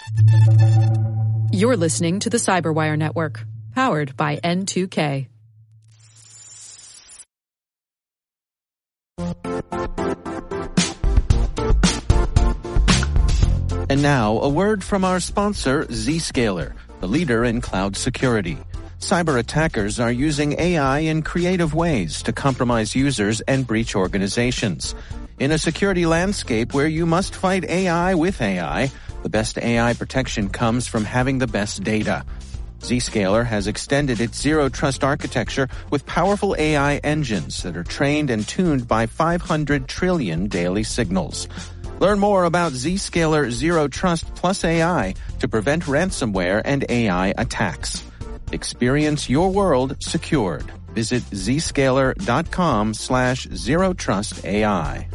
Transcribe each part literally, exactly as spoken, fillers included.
You're listening to the Cyberwire Network, powered by N two K. And now, a word from our sponsor, Zscaler, the leader in cloud security. Cyber attackers are using A I in creative ways to compromise users and breach organizations. In a security landscape where you must fight A I with A I, the best A I protection comes from having the best data. Zscaler has extended its zero trust architecture with powerful A I engines that are trained and tuned by five hundred trillion daily signals. Learn more about Zscaler Zero Trust Plus A I to prevent ransomware and A I attacks. Experience your world secured. Visit zscaler.com slash zero trust AI.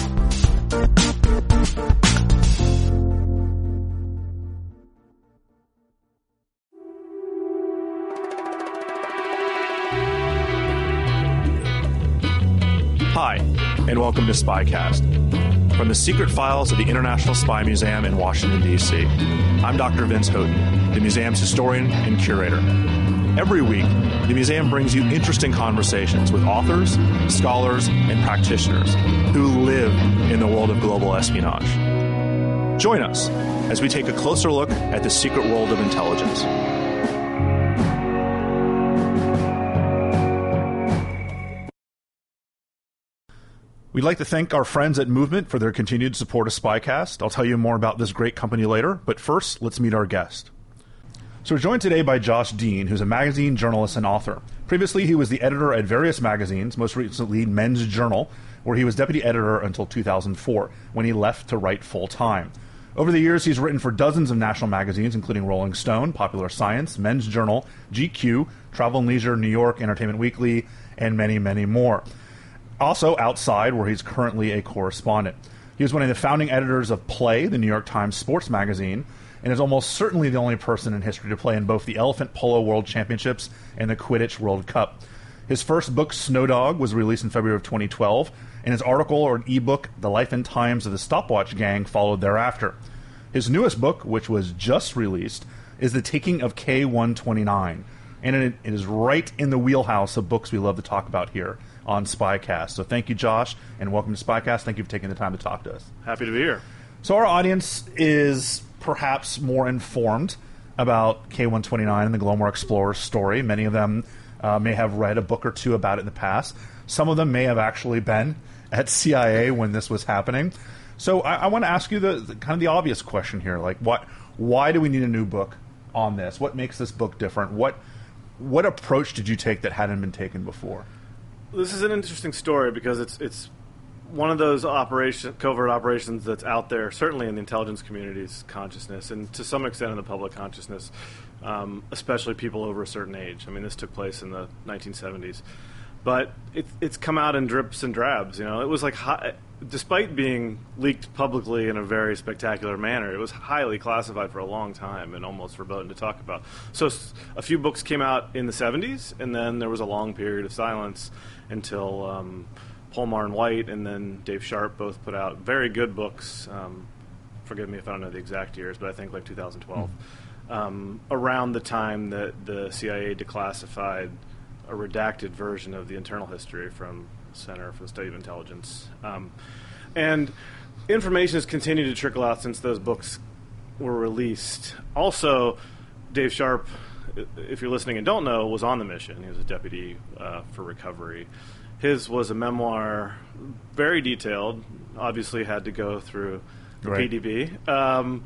Hi, and welcome to Spycast. From the secret files of the International Spy Museum in Washington, D C, I'm Doctor Vince Houghton, the museum's historian and curator. Every week, the museum brings you interesting conversations with authors, scholars, and practitioners who live in the world of global espionage. Join us as we take a closer look at the secret world of intelligence. We'd like to thank our friends at Movement for their continued support of Spycast. I'll tell you more about this great company later, but first, let's meet our guest. So we're joined today by Josh Dean, who's a magazine journalist and author. Previously, he was the editor at various magazines, most recently Men's Journal, where he was deputy editor until two thousand four, when he left to write full-time. Over the years, he's written for dozens of national magazines, including Rolling Stone, Popular Science, Men's Journal, G Q, Travel and Leisure, New York, Entertainment Weekly, and many, many more. Also outside, where he's currently a correspondent. He was one of the founding editors of Play, the New York Times sports magazine, and is almost certainly the only person in history to play in both the Elephant Polo World Championships and the Quidditch World Cup. His first book, Snow Dog, was released in February of twenty twelve, and his article or ebook, The Life and Times of the Stopwatch Gang, followed thereafter. His newest book, which was just released, is The Taking of K one twenty-nine, and it, it is right in the wheelhouse of books we love to talk about here on Spycast. So thank you, Josh, and welcome to Spycast. Thank you for taking the time to talk to us. Happy to be here. So our audience is perhaps more informed about K one twenty-nine and the Glomar Explorer story. Many of them uh, may have read a book or two about it in the past. Some of them may have actually been at C I A when this was happening. So I, I want to ask you the, the kind of the obvious question here: like, what? Why do we need a new book on this? What makes this book different? What what approach did you take that hadn't been taken before? This is an interesting story because it's it's one of those operation, covert operations that's out there, certainly in the intelligence community's consciousness, and to some extent in the public consciousness, um, especially people over a certain age. I mean, this took place in the nineteen seventies. But it, it's come out in drips and drabs. You know, it was like, high, despite being leaked publicly in a very spectacular manner, it was highly classified for a long time and almost verboten to talk about. So a few books came out in the seventies, and then there was a long period of silence until um, Polmar and White and then Dave Sharp both put out very good books. Um, forgive me if I don't know the exact years, but I think like two thousand twelve, mm. um, around the time that the C I A declassified a redacted version of the internal history from Center for the Study of Intelligence. Um, and information has continued to trickle out since those books were released. Also, Dave Sharp, if you're listening and don't know, was on the mission. He was a deputy uh, for recovery. His was a memoir, very detailed, obviously had to go through the right. P D B. Um,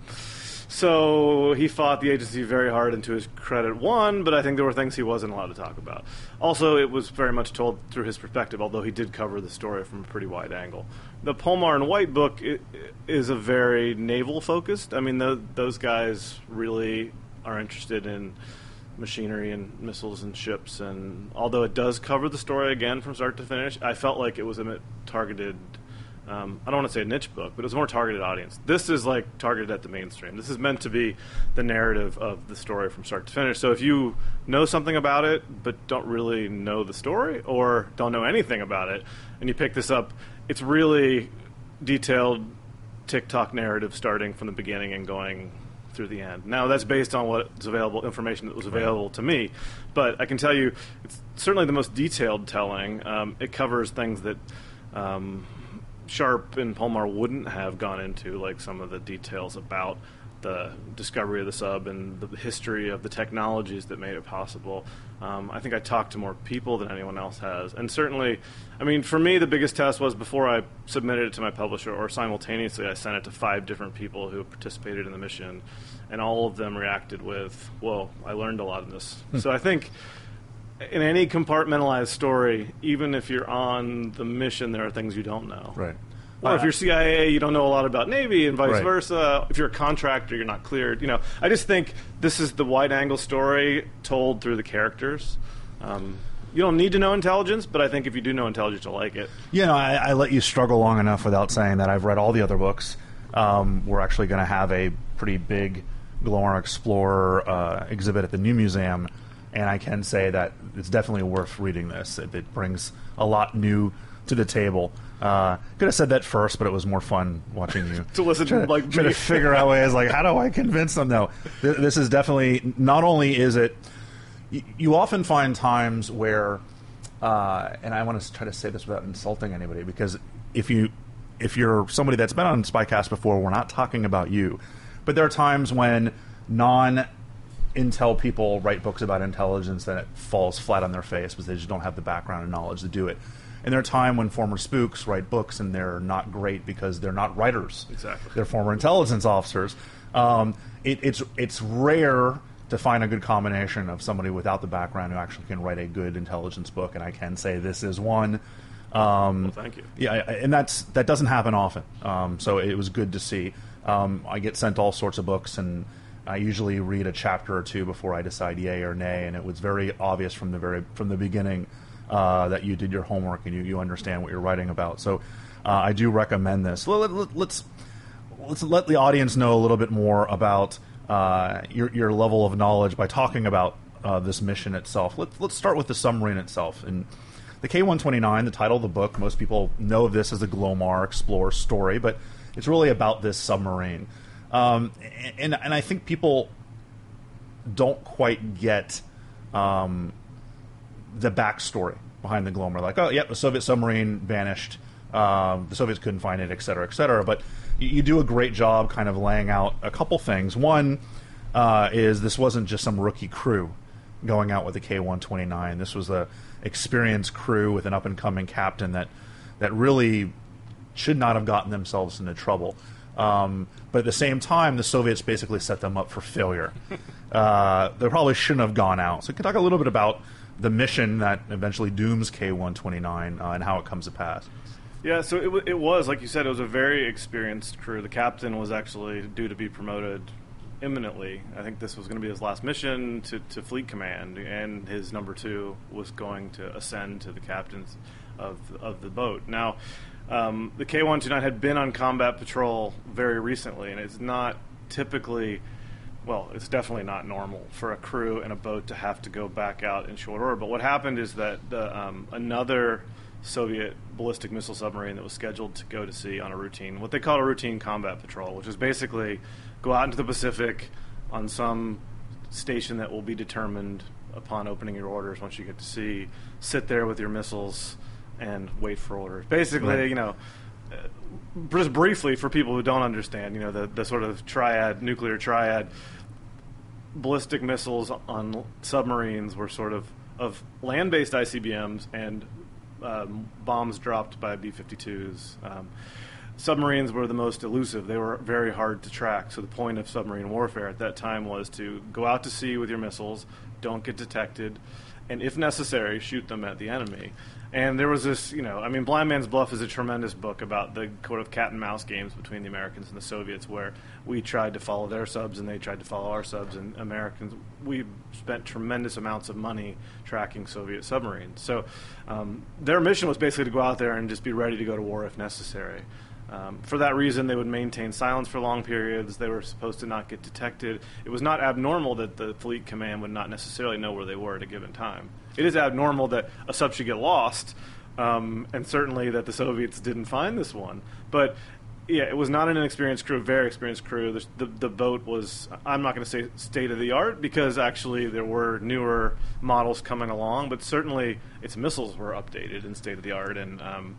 So he fought the agency very hard, and to his credit, won, but I think there were things he wasn't allowed to talk about. Also, it was very much told through his perspective, although he did cover the story from a pretty wide angle. The Polmar and White book is a very naval-focused. I mean, the, those guys really are interested in machinery and missiles and ships, and although it does cover the story again from start to finish, I felt like it was a targeted... Um, I don't want to say a niche book, but it was a more targeted audience. This is like targeted at the mainstream. This is meant to be the narrative of the story from start to finish. So if you know something about it but don't really know the story or don't know anything about it, and you pick this up, it's really detailed TikTok narrative starting from the beginning and going through the end. Now, that's based on what's available, information that was available right. to me. But I can tell you, it's certainly the most detailed telling. Um, it covers things that um, Sharp and Polmar wouldn't have gone into, like some of the details about the discovery of the sub and the history of the technologies that made it possible. Um, I think I talked to more people than anyone else has. And certainly, I mean, for me, the biggest test was before I submitted it to my publisher, or simultaneously, I sent it to five different people who participated in the mission, and all of them reacted with, well, I learned a lot in this. So I think in any compartmentalized story, even if you're on the mission, there are things you don't know. Right. Or if you're C I A, you don't know a lot about Navy, and vice right. versa. If you're a contractor, you're not cleared. You know, I just think this is the wide-angle story told through the characters. Um, you don't need to know intelligence, but I think if you do know intelligence, you'll like it. You know, I, I let you struggle long enough without saying that I've read all the other books. Um, we're actually going to have a pretty big Glowworm Explorer uh, exhibit at the New Museum, and I can say that it's definitely worth reading this. It, it brings a lot new to the table. Uh, could have said that first, but it was more fun watching you to listen try to to, like try to figure out ways like, how do I convince them? No, th- this is definitely, not only is it, y- you often find times where, uh, and I want to try to say this without insulting anybody, because if you if you're somebody that's been on Spycast before, we're not talking about you, but there are times when non Intel people write books about intelligence that it falls flat on their face because they just don't have the background and knowledge to do it. And there are times when former spooks write books and they're not great because they're not writers. Exactly. They're former intelligence officers. Um, it, it's it's rare to find a good combination of somebody without the background who actually can write a good intelligence book, and I can say this is one. Um, well, thank you. Yeah, and that's that doesn't happen often. Um, so it was good to see. Um, I get sent all sorts of books, and I usually read a chapter or two before I decide yay or nay, and it was very obvious from the very from the beginning Uh, that you did your homework and you, you understand what you're writing about. So uh, I do recommend this. Let, let, let's let's let the audience know a little bit more about uh, your your level of knowledge by talking about uh, this mission itself. Let's let's start with the submarine itself. And the K one twenty-nine, the title of the book, most people know of this as the Glomar Explorer story, but it's really about this submarine. Um, and and I think people don't quite get Um, the backstory behind the Glomar. Like, oh, yep, the Soviet submarine vanished. Um, the Soviets couldn't find it, et cetera, et cetera. But you, you do a great job kind of laying out a couple things. One uh, is this wasn't just some rookie crew going out with the K one twenty-nine. This was a experienced crew with an up-and-coming captain that, that really should not have gotten themselves into trouble. Um, but at the same time, the Soviets basically set them up for failure. uh, they probably shouldn't have gone out. So you can talk a little bit about the mission that eventually dooms K one twenty-nine uh, and how it comes to pass. Yeah, so it, w- it was, like you said, it was a very experienced crew. The captain was actually due to be promoted imminently. I think this was going to be his last mission to, to fleet command, and his number two was going to ascend to the captain of, of the boat. Now, um, the K one twenty-nine had been on combat patrol very recently, and it's not typically... Well, it's definitely not normal for a crew and a boat to have to go back out in short order. But what happened is that the, um, another Soviet ballistic missile submarine that was scheduled to go to sea on a routine, what they call a routine combat patrol, which is basically go out into the Pacific on some station that will be determined upon opening your orders once you get to sea, sit there with your missiles and wait for orders. Basically, right. you know... Uh, just briefly, for people who don't understand, you know, the, the sort of triad, nuclear triad, ballistic missiles on submarines were sort of, of land-based I C B Ms and um, bombs dropped by B fifty-twos. Um, submarines were the most elusive. They were very hard to track. So the point of submarine warfare at that time was to go out to sea with your missiles, don't get detected, and if necessary, shoot them at the enemy. And there was this, you know, I mean, Blind Man's Bluff is a tremendous book about the sort of cat and mouse games between the Americans and the Soviets, where we tried to follow their subs and they tried to follow our subs, and Americans, we spent tremendous amounts of money tracking Soviet submarines. So um, their mission was basically to go out there and just be ready to go to war if necessary. Um, for that reason, they would maintain silence for long periods. They were supposed to not get detected. It was not abnormal that the fleet command would not necessarily know where they were at a given time. It is abnormal that a sub should get lost, um, and certainly that the Soviets didn't find this one. But Yeah, it was not an inexperienced crew, very experienced crew. The, the, the boat was, I'm not going to say state-of-the-art, because actually there were newer models coming along, but certainly its missiles were updated and state-of-the-art, and um,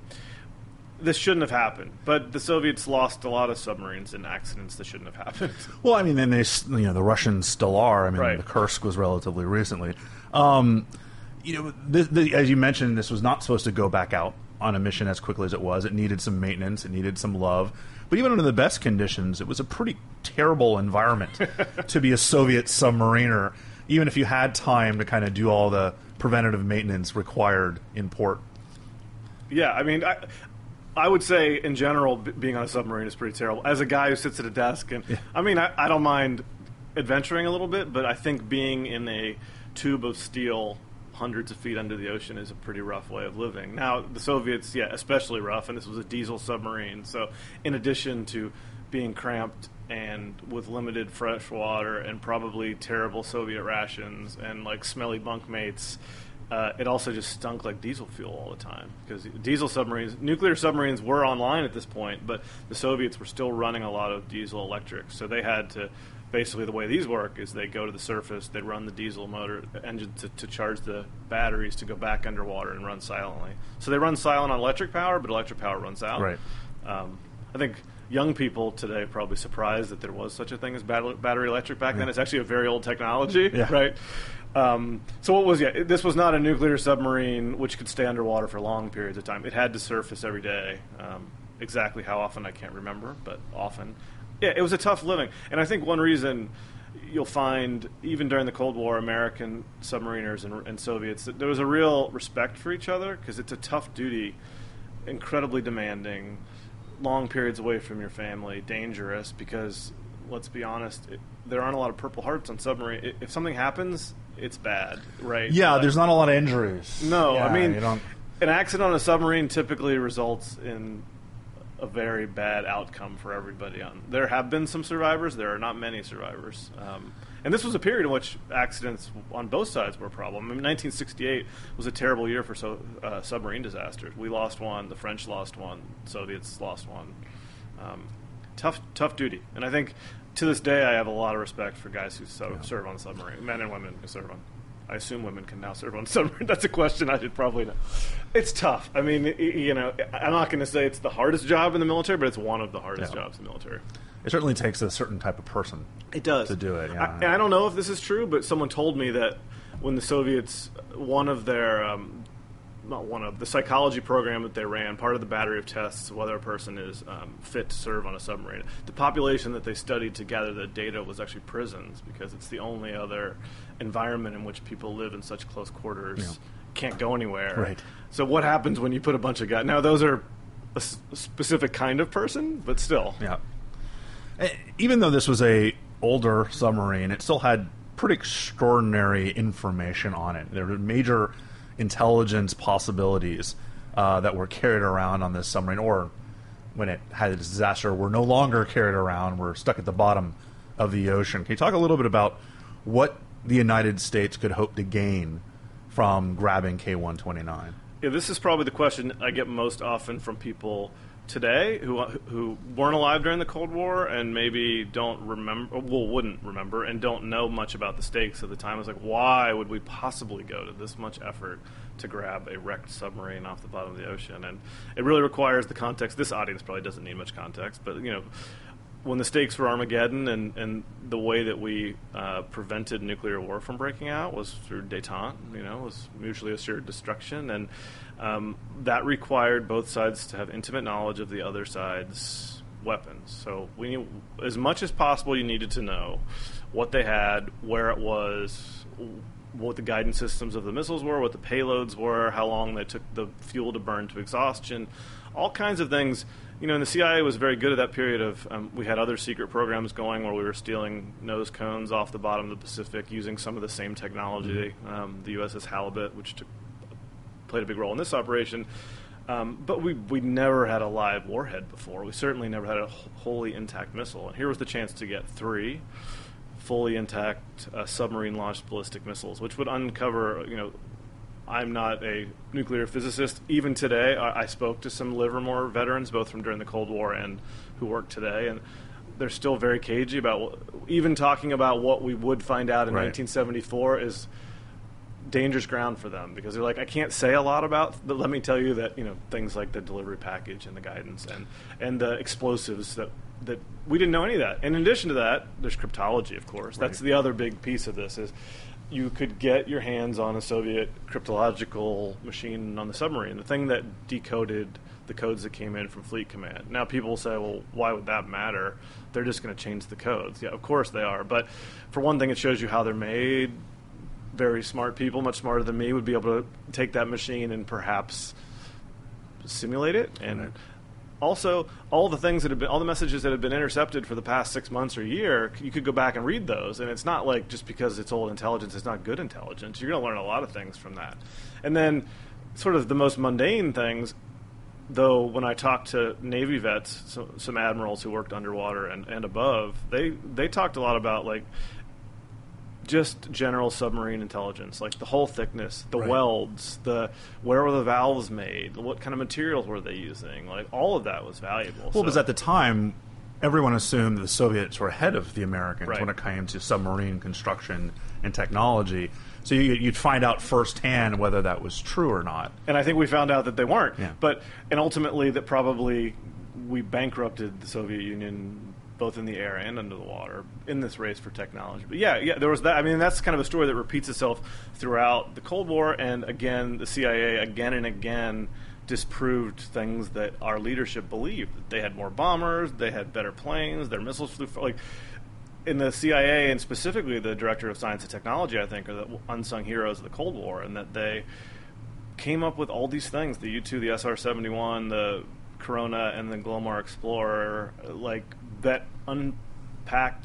this shouldn't have happened. But the Soviets lost a lot of submarines in accidents that shouldn't have happened. Well, I mean, then they, you know, the Russians still are. I mean, right. the Kursk was relatively recently. Um, you know, the, the, as you mentioned, this was not supposed to go back out on a mission as quickly as it was. It needed some maintenance. It needed some love. But even under the best conditions, it was a pretty terrible environment to be a Soviet submariner, even if you had time to kind of do all the preventative maintenance required in port. Yeah, I mean, I, I would say in general, b- being on a submarine is pretty terrible. As a guy who sits at a desk, and yeah. I mean, I, I don't mind adventuring a little bit, but I think being in a tube of steel hundreds of feet under the ocean is a pretty rough way of living. Now, the Soviets, yeah, especially rough, and this was a diesel submarine. So in addition to being cramped and with limited fresh water and probably terrible Soviet rations and like smelly bunkmates, uh, it also just stunk like diesel fuel all the time. Because diesel submarines, nuclear submarines were online at this point, but the Soviets were still running a lot of diesel electric. So they had to... Basically, the way these work is they go to the surface, they run the diesel motor engine to, to charge the batteries to go back underwater and run silently. So they run silent on electric power, but electric power runs out. Right. Um, I think young people today are probably surprised that there was such a thing as battery, battery electric back yeah. then. It's actually a very old technology, yeah. right? Um, so what was, yeah, this was not a nuclear submarine which could stay underwater for long periods of time. It had to surface every day. Um, exactly how often, I can't remember, but often. Yeah, it was a tough living. And I think one reason you'll find, even during the Cold War, American submariners and, and Soviets, that there was a real respect for each other, because it's a tough duty, incredibly demanding, long periods away from your family, dangerous, because, let's be honest, it, there aren't a lot of Purple Hearts on submarine. If something happens, it's bad, right? Yeah, like, there's not a lot of injuries. No, yeah, I mean, you don't... an accident on a submarine typically results in a very bad outcome for everybody. On there have been some survivors. There are not many survivors. Um, and this was a period in which accidents on both sides were a problem. I mean, nineteen sixty-eight was a terrible year for so, uh, submarine disasters. We lost one. The French lost one. Soviets lost one. Um, tough, tough duty. And I think to this day, I have a lot of respect for guys who so, yeah. serve on submarine, men and women who serve on. I assume women can now serve on submarine. That's a question I should probably know. It's tough. I mean, you know, I'm not going to say it's the hardest job in the military, but it's one of the hardest yeah. jobs in the military. It certainly takes a certain type of person. It does to do it. Yeah. I, and I don't know if this is true, but someone told me that when the Soviets, one of their, um, not one of the psychology program that they ran, part of the battery of tests whether a person is um, fit to serve on a submarine. The population that they studied to gather the data was actually prisons, because it's the only other environment in which people live in such close quarters, yeah. can't go anywhere. Right. So what happens when you put a bunch of guys? Now those are a s- specific kind of person, but still. Yeah. Even though this was a older submarine, it still had pretty extraordinary information on it. There were major intelligence possibilities uh, that were carried around on this submarine, or when it had a disaster, were no longer carried around, were stuck at the bottom of the ocean. Can you talk a little bit about what the United States could hope to gain from grabbing K one twenty-nine? Yeah, this is probably the question I get most often from people today who who weren't alive during the Cold War and maybe don't remember, well, wouldn't remember, and don't know much about the stakes at the time. It's like, why would we possibly go to this much effort to grab a wrecked submarine off the bottom of the ocean? And it really requires the context. This audience probably doesn't need much context, but, you know, when the stakes were Armageddon, and, and the way that we uh, prevented nuclear war from breaking out was through détente, you know, was mutually assured destruction, and um, that required both sides to have intimate knowledge of the other side's weapons. So we need, as much as possible, you needed to know what they had, where it was, what the guidance systems of the missiles were, what the payloads were, how long they took the fuel to burn to exhaustion, all kinds of things. You know, and the C I A was very good at that period of, um, we had other secret programs going where we were stealing nose cones off the bottom of the Pacific using some of the same technology. Um, the U S S Halibut, which took, played a big role in this operation. Um, but we we never had a live warhead before. We certainly never had a wholly intact missile. And here was the chance to get three fully intact uh, submarine-launched ballistic missiles, which would uncover, you know, I'm not a nuclear physicist. Even today, I, I spoke to some Livermore veterans, both from during the Cold War and who work today, and they're still very cagey about even talking about what we would find out in right. nineteen seventy-four is dangerous ground for them, because they're like, I can't say a lot about, but let me tell you that, you know, things like the delivery package and the guidance and and the explosives that that we didn't know any of that. And in addition to that, there's cryptology, of course. Right. That's the other big piece of this is you could get your hands on a Soviet cryptological machine on the submarine, the thing that decoded the codes that came in from Fleet Command. Now people will say, well, why would that matter? They're just going to change the codes. Yeah, of course they are. But for one thing, it shows you how they're made. Very smart people, much smarter than me, would be able to take that machine and perhaps simulate it. And right. also, all the things that have been, all the messages that have been intercepted for the past six months or a year, you could go back and read those. And it's not like just because it's old intelligence, it's not good intelligence. You're going to learn a lot of things from that. And then, sort of the most mundane things, though, when I talked to Navy vets, so, some admirals who worked underwater and, and above, they they talked a lot about, like, just general submarine intelligence, like the hull thickness, the right. welds, the where were the valves made, what kind of materials were they using, like all of that was valuable. Well, so. because at the time, everyone assumed that the Soviets were ahead of the Americans right. when it came to submarine construction and technology. So you, you'd find out firsthand whether that was true or not. And I think we found out that they weren't. Yeah. But and ultimately that probably we bankrupted the Soviet Union both in the air and under the water in this race for technology. But yeah, yeah, there was that. I mean, that's kind of a story that repeats itself throughout the Cold War, and again, the C I A again and again disproved things that our leadership believed. They had more bombers, they had better planes, their missiles flew far, like in the C I A, and specifically the Director of Science and Technology, I think, are the unsung heroes of the Cold War, and that they came up with all these things, the U two, the S R seventy-one, the Corona, and the Glomar Explorer, like that unpacked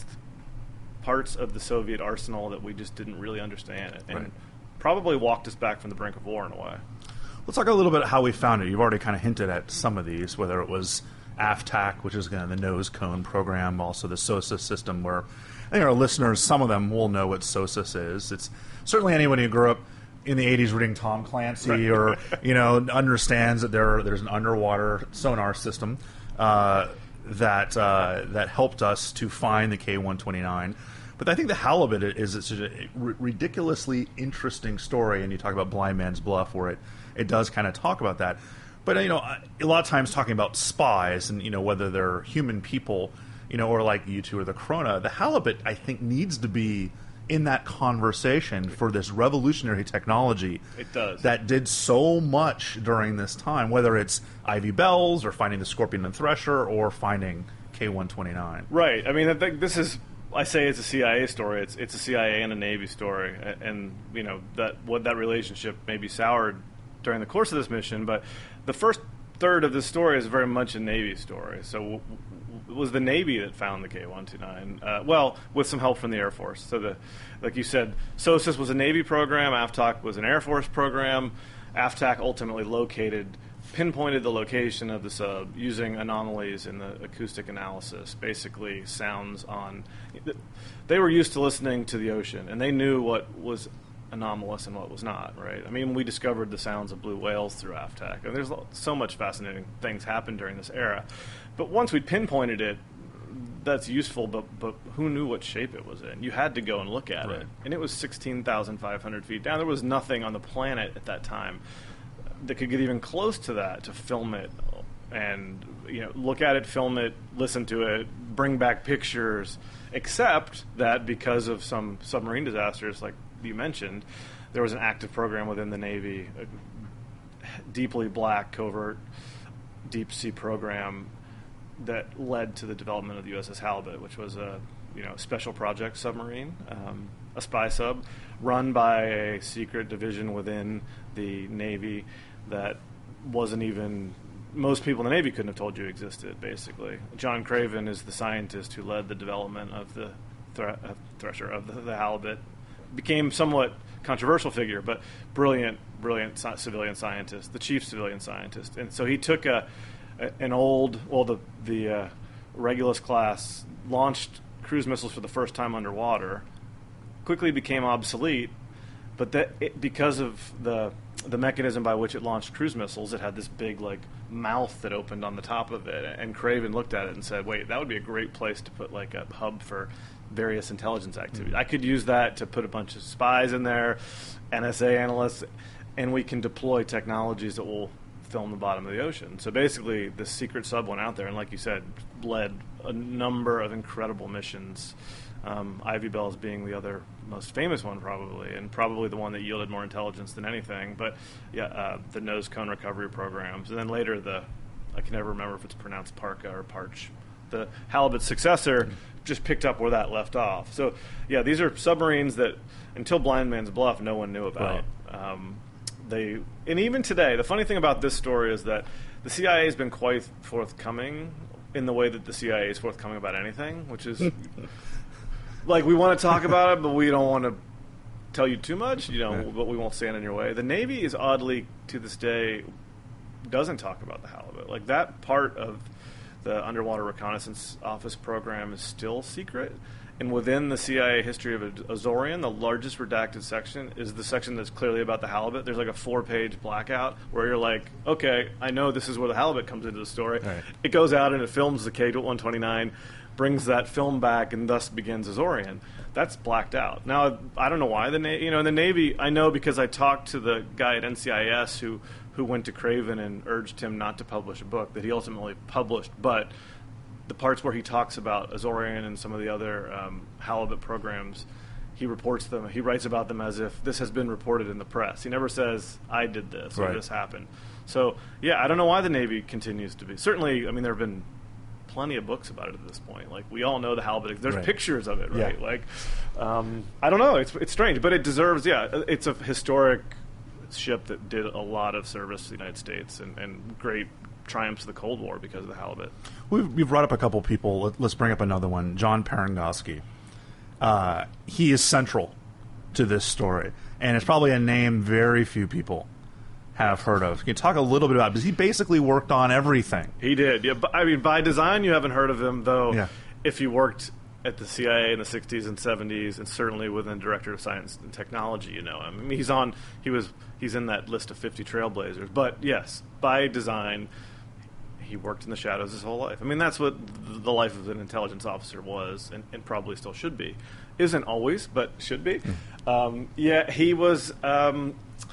parts of the Soviet arsenal that we just didn't really understand it, and right. probably walked us back from the brink of war in a way. Let's talk a little bit about how we found it. You've already kind of hinted at some of these, whether it was AFTAC, which is kind of the nose cone program, also the SOSUS system, where I think our listeners, some of them will know what SOSUS is. It's certainly anyone who grew up in the eighties reading Tom Clancy right. or, you know, understands that there there's an underwater sonar system uh, that uh, that helped us to find the K one twenty-nine. But I think the halibut is it's a ridiculously interesting story, and you talk about Blind Man's Bluff, where it, it does kind of talk about that. But, you know, a lot of times talking about spies and, you know, whether they're human people, you know, or like U two or the Corona, the halibut, I think, needs to be in that conversation for this revolutionary technology. It does. That did so much during this time, whether it's Ivy Bells or finding the Scorpion and Thresher or finding K one twenty-nine. Right. I mean, I think this is, I say it's a C I A story. It's it's a C I A and a Navy story. And, and you know, that what that relationship may be soured during the course of this mission, but the first third of this story is very much a Navy story. So w- w- it was the Navy that found the K one twenty-nine, uh, well, with some help from the Air Force. So, the, like you said, SOSUS was a Navy program, AFTAC was an Air Force program. AFTAC ultimately located, pinpointed the location of the sub using anomalies in the acoustic analysis, basically sounds on... They were used to listening to the ocean, and they knew what was anomalous and what was not, right? I mean, we discovered the sounds of blue whales through AFTAC, and there's so much fascinating things happened during this era. But once we pinpointed it, that's useful, but but who knew what shape it was in? You had to go and look at right. it. And it was sixteen thousand five hundred feet down. There was nothing on the planet at that time that could get even close to that to film it and, you know, look at it, film it, listen to it, bring back pictures, except that because of some submarine disasters like you mentioned, there was an active program within the Navy, a deeply black, covert, deep-sea program that led to the development of the U S S Halibut, which was a you know special project submarine, um, a spy sub, run by a secret division within the Navy that wasn't even... Most people in the Navy couldn't have told you existed, basically. John Craven is the scientist who led the development of the thre- uh, Thresher, of the, the Halibut. Became somewhat controversial figure, but brilliant, brilliant ci- civilian scientist, the chief civilian scientist. And so he took a, a an old, well, the the uh, Regulus class launched cruise missiles for the first time underwater, quickly became obsolete, but that it, because of the the mechanism by which it launched cruise missiles, it had this big like mouth that opened on the top of it, and Craven looked at it and said, "Wait, that would be a great place to put like a hub for various intelligence activities. Mm-hmm. I could use that to put a bunch of spies in there, N S A analysts, and we can deploy technologies that will film the bottom of the ocean." So basically, the secret sub went out there, and like you said, led a number of incredible missions. Um, Ivy Bells being the other most famous one, probably, and probably the one that yielded more intelligence than anything. But yeah, uh, the nose cone recovery programs, and then later the, I can never remember if it's pronounced Parka or Parch. The Halibut successor just picked up where that left off. So yeah, these are submarines that until Blind Man's Bluff, no one knew about. Right. Um, they and even today, the funny thing about this story is that the C I A has been quite forthcoming in the way that the C I A is forthcoming about anything, which is. Like, we want to talk about it, but we don't want to tell you too much, you know, yeah. but we won't stand in your way. The Navy is oddly, to this day, doesn't talk about the halibut. Like, that part of the Underwater Reconnaissance Office program is still secret. And within the C I A history of Azorian, the largest redacted section is the section that's clearly about the halibut. There's like a four-page blackout where you're like, okay, I know this is where the halibut comes into the story. Right. It goes out and it films the K one twenty-nine, brings that film back, and thus begins Azorian. That's blacked out. Now, I don't know why the Navy, you know, in the Navy, I know because I talked to the guy at N C I S who, who went to Craven and urged him not to publish a book that he ultimately published, but the parts where he talks about Azorian and some of the other um, halibut programs, he reports them, he writes about them as if this has been reported in the press. He never says, I did this, right. or this happened. So, yeah, I don't know why the Navy continues to be. Certainly, I mean, there have been plenty of books about it at this point. Like, we all know the halibut. There's right. pictures of it, right? Yeah. Like, um, I don't know. It's it's strange, but it deserves. Yeah, it's a historic ship that did a lot of service to the United States and, and great triumphs of the Cold War because of the halibut. We've, we've brought up a couple people. Let, let's bring up another one. John Parangosky. Uh, he is central to this story, and it's probably a name very few people have heard of. Can you talk a little bit about it? Because he basically worked on everything. He did. Yeah, I mean, by design, you haven't heard of him, though. Yeah. If you worked at the C I A in the sixties and seventies, and certainly within Director of Science and Technology, you know him. I mean, he's on. He was. He's in that list of fifty trailblazers. But yes, by design, he worked in the shadows his whole life. I mean, that's what the life of an intelligence officer was, and, and probably still should be. Isn't always, but should be. Mm. Um, yeah, he was. Um,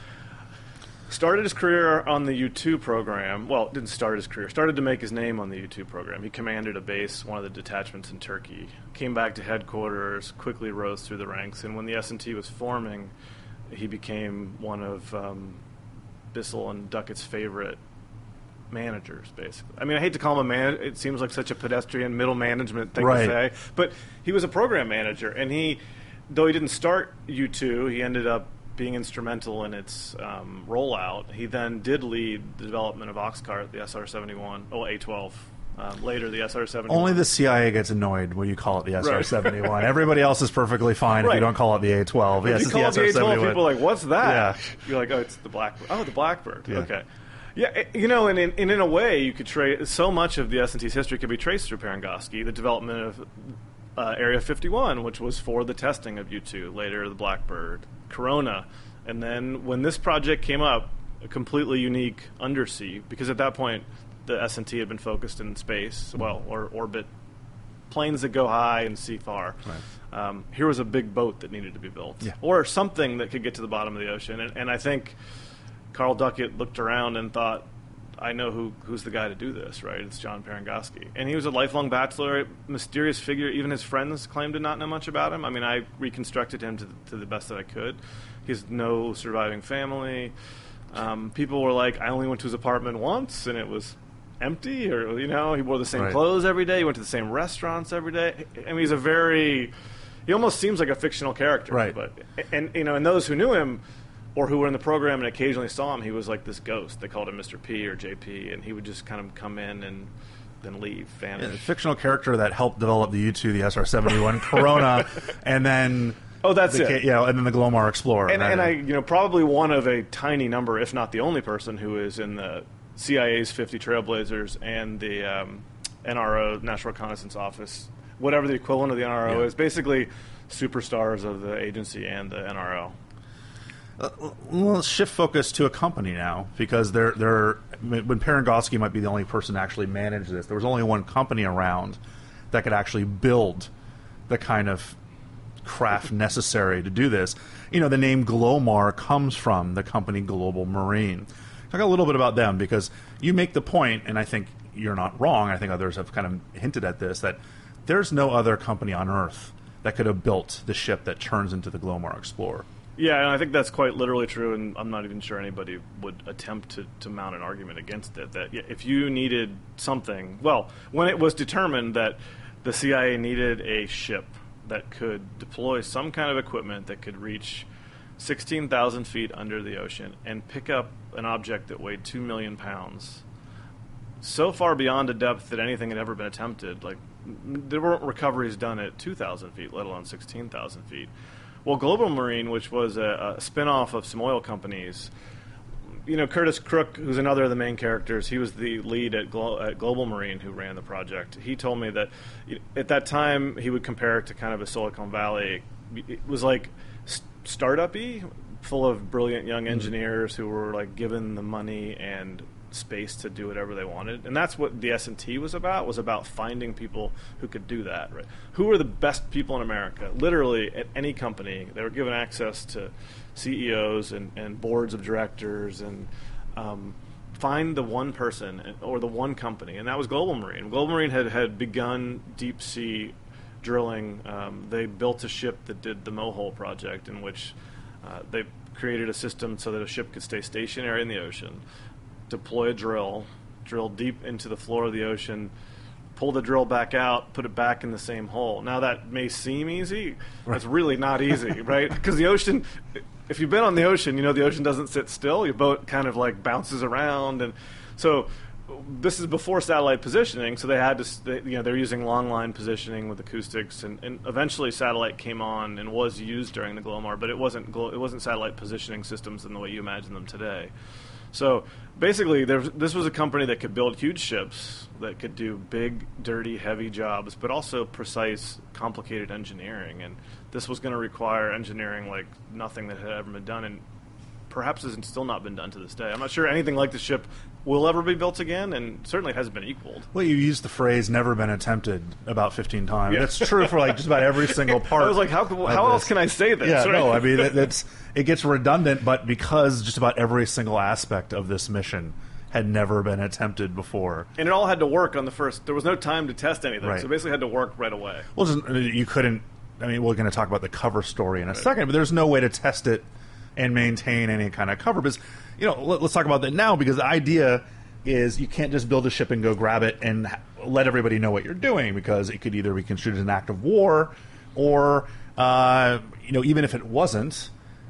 Started his career on the U two program. Well, didn't start his career. Started to make his name on the U two program. He commanded a base, one of the detachments in Turkey. Came back to headquarters, quickly rose through the ranks. And when the S and T was forming, he became one of um, Bissell and Duckett's favorite managers, basically. I mean, I hate to call him a man. It seems like such a pedestrian middle management thing right. to say. But he was a program manager. And he, though he didn't start U two, he ended up being instrumental in its um, rollout. He then did lead the development of Oxcart, the S R seventy-one, oh, A twelve. Um, later, the S R seventy-one. Only the C I A gets annoyed when you call it the S R seventy-one. Right. Everybody else is perfectly fine right. if you don't call it the A twelve. If yes, you it's call the it the A twelve, people are like, what's that? Yeah. You're like, oh, it's the Blackbird. Oh, the Blackbird. Yeah. Okay. Yeah, you know, and in, and in a way, you could trace so much of the S and T's history could be traced through Parangosky, the development of uh, Area fifty-one, which was for the testing of U two. Later, the Blackbird, Corona. And then when this project came up, a completely unique undersea, because at that point the S and T had been focused in space, well, or orbit, planes that go high and see far. Right. Um, here was a big boat that needed to be built, yeah. or something that could get to the bottom of the ocean. And, and I think Carl Duckett looked around and thought, I know who who's the guy to do this, right? It's John Parangosky. And he was a lifelong bachelor, mysterious figure. Even his friends claimed to not know much about him. I mean, I reconstructed him to the, to the best that I could. He has no surviving family. Um, people were like, I only went to his apartment once, and it was empty, or, you know, he wore the same right. clothes every day. He went to the same restaurants every day. I mean, he's a very, he almost seems like a fictional character. Right. But, and, you know, and those who knew him, or who were in the program and occasionally saw him, he was like this ghost. They called him Mister P or J P, and he would just kind of come in and then leave, vanish. Yeah, a fictional character that helped develop the U two, the S R seventy-one, Corona, and then oh, that's the, it. Yeah, and then the Glomar Explorer. And, and I, you know, probably one of a tiny number, if not the only person, who is in the C I A's fifty Trailblazers and the um, N R O, National Reconnaissance Office, whatever the equivalent of the N R O yeah. is, basically superstars of the agency and the N R O. Uh, well, let's shift focus to a company now, because they're, they're, when Parangosky might be the only person to actually manage this, there was only one company around that could actually build the kind of craft necessary to do this. You know, the name Glomar comes from the company Global Marine. Talk a little bit about them, because you make the point, and I think you're not wrong, I think others have kind of hinted at this, that there's no other company on Earth that could have built the ship that turns into the Glomar Explorer. Yeah, and I think that's quite literally true, and I'm not even sure anybody would attempt to, to mount an argument against it. That if you needed something, well, when it was determined that the C I A needed a ship that could deploy some kind of equipment that could reach sixteen thousand feet under the ocean and pick up an object that weighed two million pounds, so far beyond a depth that anything had ever been attempted, like there weren't recoveries done at two thousand feet, let alone sixteen thousand feet. Well, Global Marine, which was a, a spin-off of some oil companies, you know, Curtis Crook, who's another of the main characters, he was the lead at, Glo- at Global Marine who ran the project. He told me that at that time he would compare it to kind of a Silicon Valley. It was like st- startup-y, full of brilliant young engineers mm-hmm. who were like given the money and space to do whatever they wanted. And that's what the S and T was about, was about finding people who could do that. Right? Who were the best people in America? Literally, at any company, they were given access to C E Os and, and boards of directors, and um, find the one person or the one company, and that was Global Marine. Global Marine had, had begun deep sea drilling. Um, they built a ship that did the Mohole project, in which uh, they created a system so that a ship could stay stationary in the ocean, deploy a drill, drill deep into the floor of the ocean, pull the drill back out, put it back in the same hole. Now, that may seem easy. Right. It's really not easy, right? Because the ocean, if you've been on the ocean, you know the ocean doesn't sit still. Your boat kind of like bounces around. And so this is before satellite positioning, so they had to, they, you know, they're using long line positioning with acoustics, and, and eventually satellite came on and was used during the Glomar, but it wasn't it wasn't satellite positioning systems in the way you imagine them today. So basically, there, this was a company that could build huge ships, that could do big, dirty, heavy jobs, but also precise, complicated engineering. And this was going to require engineering like nothing that had ever been done, and perhaps has still not been done to this day. I'm not sure anything like the ship will ever be built again, and certainly it hasn't been equaled. Well, you used the phrase "never been attempted" about fifteen times. Yeah. That's true for like just about every single part. I was like, how, how else can I say this? Yeah, right? no, I mean, that, that's it gets redundant, but because just about every single aspect of this mission had never been attempted before. And it all had to work on the first. There was no time to test anything, right. So it basically had to work right away. Well, just, you couldn't, I mean, we're going to talk about the cover story in a right. second, but there's no way to test it and maintain any kind of cover. Because, you know, let, let's talk about that now, because the idea is you can't just build a ship and go grab it and ha- let everybody know what you're doing, because it could either be construed as an act of war, or, uh, you know, even if it wasn't,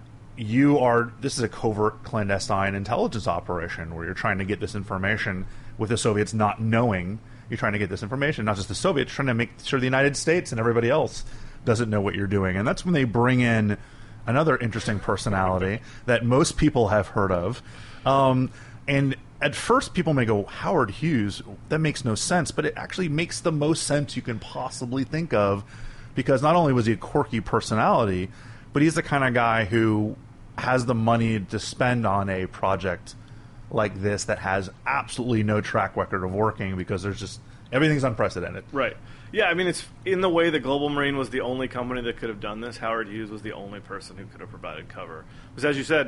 you are, this is a covert clandestine intelligence operation where you're trying to get this information with the Soviets not knowing. You're trying to get this information, not just the Soviets, trying to make sure the United States and everybody else doesn't know what you're doing. And that's when they bring in another interesting personality that most people have heard of. Um, and at first people may go, Howard Hughes, that makes no sense, but it actually makes the most sense you can possibly think of, because not only was he a quirky personality, but he's the kind of guy who has the money to spend on a project like this that has absolutely no track record of working, because there's just, everything's unprecedented. Right. Yeah, I mean, it's in the way that Global Marine was the only company that could have done this. Howard Hughes was the only person who could have provided cover. Because as you said,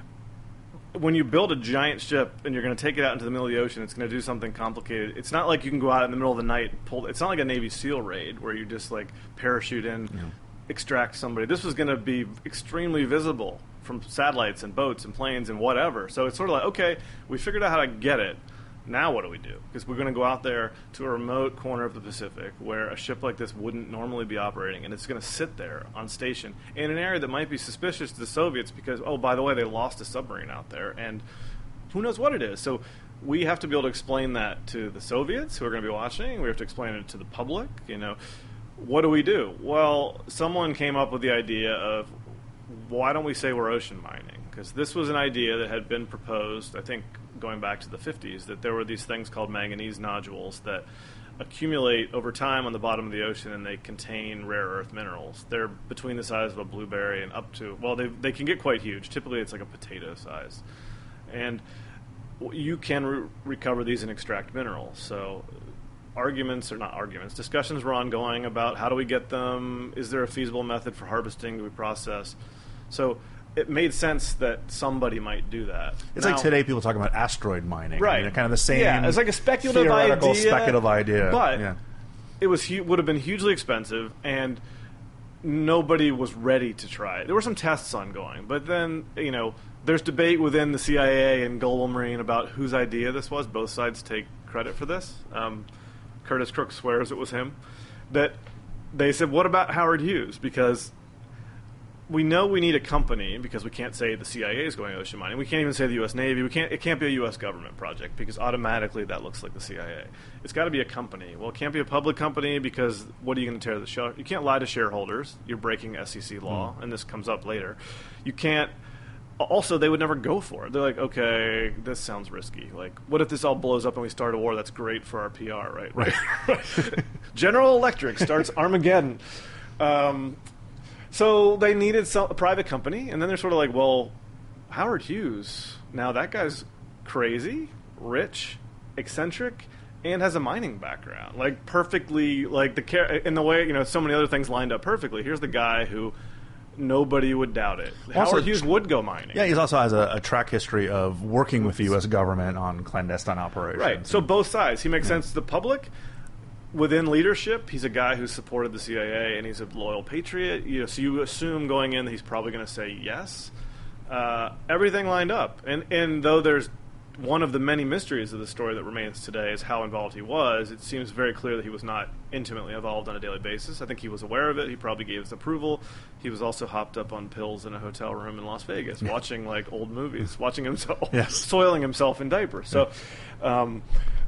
when you build a giant ship and you're going to take it out into the middle of the ocean, it's going to do something complicated. It's not like you can go out in the middle of the night and pull. It's not like a Navy SEAL raid where you just like parachute in, yeah. extract somebody. This was going to be extremely visible from satellites and boats and planes and whatever. So it's sort of like, okay, we figured out how to get it. Now what do we do? Because we're going to go out there to a remote corner of the Pacific where a ship like this wouldn't normally be operating, and it's going to sit there on station in an area that might be suspicious to the Soviets because, oh, by the way, they lost a submarine out there, and who knows what it is. So we have to be able to explain that to the Soviets who are going to be watching. We have to explain it to the public. You know, what do we do? Well, someone came up with the idea of, why don't we say we're ocean mining? Because this was an idea that had been proposed, I think, going back to the fifties, that there were these things called manganese nodules that accumulate over time on the bottom of the ocean, and they contain rare earth minerals. They're between the size of a blueberry and up to, well, they they can get quite huge. Typically, it's like a potato size. And you can re- recover these and extract minerals. So arguments, or not arguments, discussions were ongoing about how do we get them? Is there a feasible method for harvesting? Do we process? So it made sense that somebody might do that. It's now, like today people talk about asteroid mining. Right. I mean, kind of the same Yeah, it's like a speculative theoretical, idea. speculative idea. But yeah. it was hu- would have been hugely expensive, and nobody was ready to try it. There were some tests ongoing, but then, you know, there's debate within the C I A and Global Marine about whose idea this was. Both sides take credit for this. Um, Curtis Crook swears it was him. That they said, what about Howard Hughes? Because we know we need a company, because we can't say the C I A is going ocean mining. We can't even say the U S Navy. We can't. It can't be a U S government project, because automatically that looks like the C I A. It's got to be a company. Well, it can't be a public company, because what are you going to tear the show? You can't lie to shareholders. You're breaking S E C law, mm. and this comes up later. You can't. Also, they would never go for it. They're like, okay, this sounds risky. Like, what if this all blows up and we start a war? That's great for our P R, right? Right. General Electric starts Armageddon. Um, so they needed some, a private company, and then they're sort of like, well, Howard Hughes, now that guy's crazy, rich, eccentric, and has a mining background. Like, perfectly, like, the in the way, you know, so many other things lined up perfectly. Here's the guy who nobody would doubt it. Also, Howard Hughes would go mining. Yeah, he also has a, a track history of working with the U S government on clandestine operations. Right. So both sides. He makes yeah. sense to the public. Within leadership, he's a guy who supported the C I A, and he's a loyal patriot. You know, so you assume going in that he's probably going to say yes. Uh, everything lined up. And, and though there's one of the many mysteries of the story that remains today is how involved he was, it seems very clear that he was not intimately involved on a daily basis. I think he was aware of it. He probably gave his approval. He was also hopped up on pills in a hotel room in Las Vegas, yeah. watching like old movies, watching himself, yes. soiling himself in diapers. So um,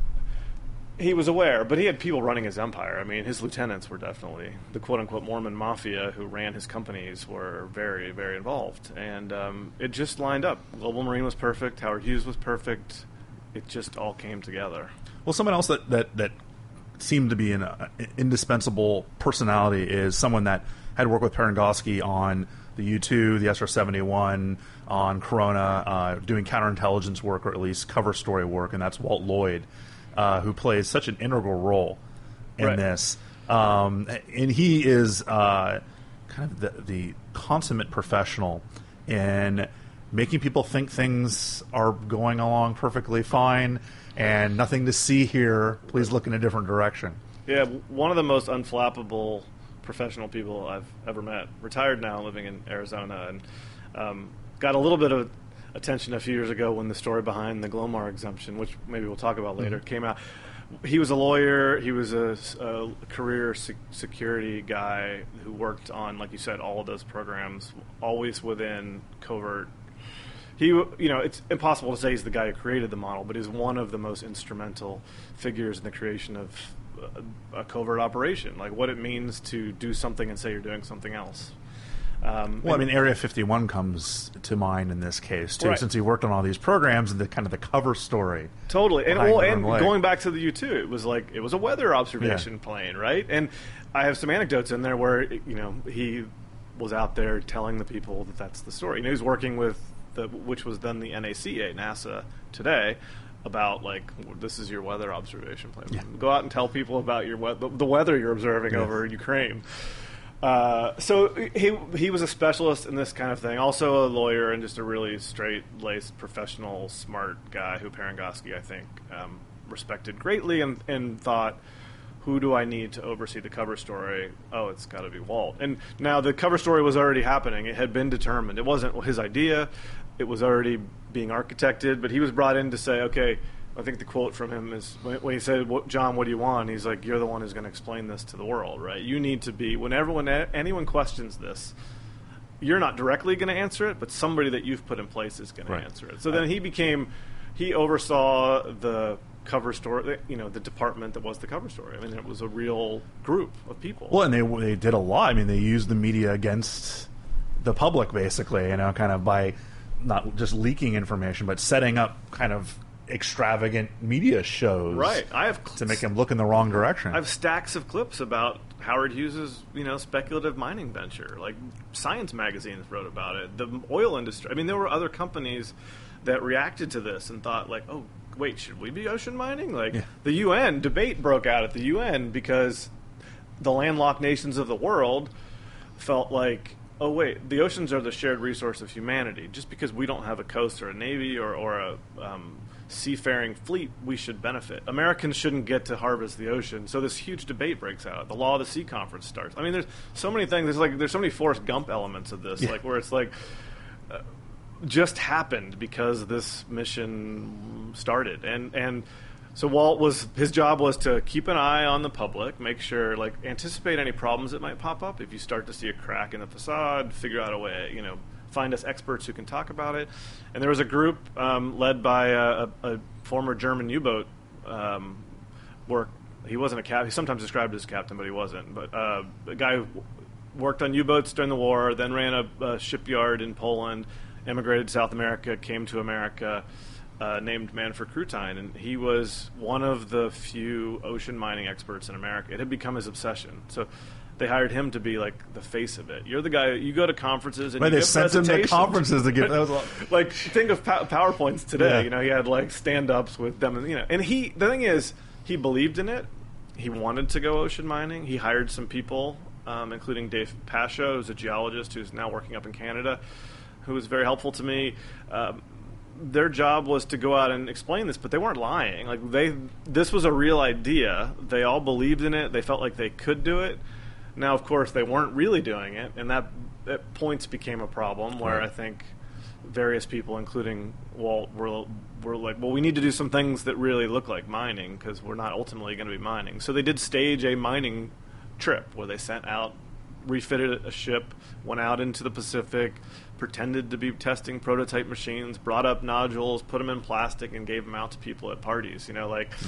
he was aware, but he had people running his empire. I mean, his lieutenants were definitely the quote-unquote Mormon mafia who ran his companies were very, very involved. And um, it just lined up. Global Marine was perfect. Howard Hughes was perfect. It just all came together. Well, someone else that, that, that seemed to be an uh, indispensable personality is someone that had worked with Parangosky on the U two, the S R seventy-one, on Corona, uh, doing counterintelligence work, or at least cover story work, and that's Walt Lloyd. Uh, who plays such an integral role in right. this. Um, and he is uh, kind of the, the consummate professional in making people think things are going along perfectly fine and nothing to see here. Please look in a different direction. Yeah, one of the most unflappable professional people I've ever met. Retired now, living in Arizona, and um, got a little bit of attention a few years ago when the story behind the Glomar exemption, which maybe we'll talk about later, mm-hmm. came out. He was a lawyer. He was a, a career sec- security guy who worked on, like you said, all of those programs, always within covert. He, you know, it's impossible to say he's the guy who created the model, but he's one of the most instrumental figures in the creation of a, a covert operation, like what it means to do something and say you're doing something else. Um, well, I mean, Area fifty-one comes to mind in this case, too, right. since he worked on all these programs and the kind of the cover story. Totally. And, well, and going back to the U two, it was like, it was a weather observation yeah. plane, right? And I have some anecdotes in there where, you know, he was out there telling the people that that's the story. You know, he was working with, the, which was then the N A C A, NASA today, about, like, this is your weather observation plane. Yeah. Go out and tell people about your we- the weather you're observing yeah. over Ukraine. Uh, so he he was a specialist in this kind of thing. Also a lawyer and just a really straight-laced, professional, smart guy who Parangosky, I think, um, respected greatly and, and thought, who do I need to oversee the cover story? Oh, it's got to be Walt. And now the cover story was already happening. It had been determined. It wasn't his idea. It was already being architected, but he was brought in to say, okay, I think the quote from him is when he said, John, what do you want? He's like, you're the one who's going to explain this to the world, right? You need to be, whenever when anyone questions this, you're not directly going to answer it, but somebody that you've put in place is going right. to answer it. So then he became, he oversaw the cover story, you know, the department that was the cover story. I mean, it was a real group of people. Well, and they they did a lot. I mean, they used the media against the public, basically, you know, kind of by not just leaking information, but setting up kind of extravagant media shows, right? I have to make him look in the wrong direction. I have stacks of clips about Howard Hughes's, you know, speculative mining venture. Like Science magazines wrote about it. The oil industry. I mean, there were other companies that reacted to this and thought, like, oh, wait, should we be ocean mining? Like yeah. the U N debate broke out at the U N because the landlocked nations of the world felt like, oh, wait, the oceans are the shared resource of humanity. Just because we don't have a coast or a navy or, or a um, seafaring fleet, we should benefit. Americans shouldn't get to harvest the ocean. So this huge debate breaks out. The Law of the Sea conference starts. I mean, there's so many things. There's like there's so many Forrest Gump elements of this, yeah. like where it's like uh, just happened because this mission started. And and so Walt was his job was to keep an eye on the public, make sure, like, anticipate any problems that might pop up. If you start to see a crack in the facade, figure out a way, you know, find us experts who can talk about it. And there was a group um, led by a, a, a former German U-boat um, work. He wasn't a captain. He's sometimes described as a captain, but he wasn't. But uh, a guy who worked on U-boats during the war, then ran a, a shipyard in Poland, emigrated to South America, came to America, uh, named Manfred Krutine. And he was one of the few ocean mining experts in America. It had become his obsession. So they hired him to be like the face of it. You're the guy. You go to conferences and right, you they give sent him to conferences to give. That was like think of pow- PowerPoints today. Yeah. You know, he had like stand-ups with them. You know, and he. The thing is, he believed in it. He wanted to go ocean mining. He hired some people, um, including Dave Pasho, who's a geologist who's now working up in Canada, who was very helpful to me. Um, their job was to go out and explain this, but they weren't lying. Like they, this was a real idea. They all believed in it. They felt like they could do it. Now, of course, they weren't really doing it, and that at points became a problem where right. I think various people, including Walt, were, were like, well, we need to do some things that really look like mining because we're not ultimately going to be mining. So they did stage a mining trip where they sent out, refitted a ship, went out into the Pacific, pretended to be testing prototype machines, brought up nodules, put them in plastic, and gave them out to people at parties. You know, like... No.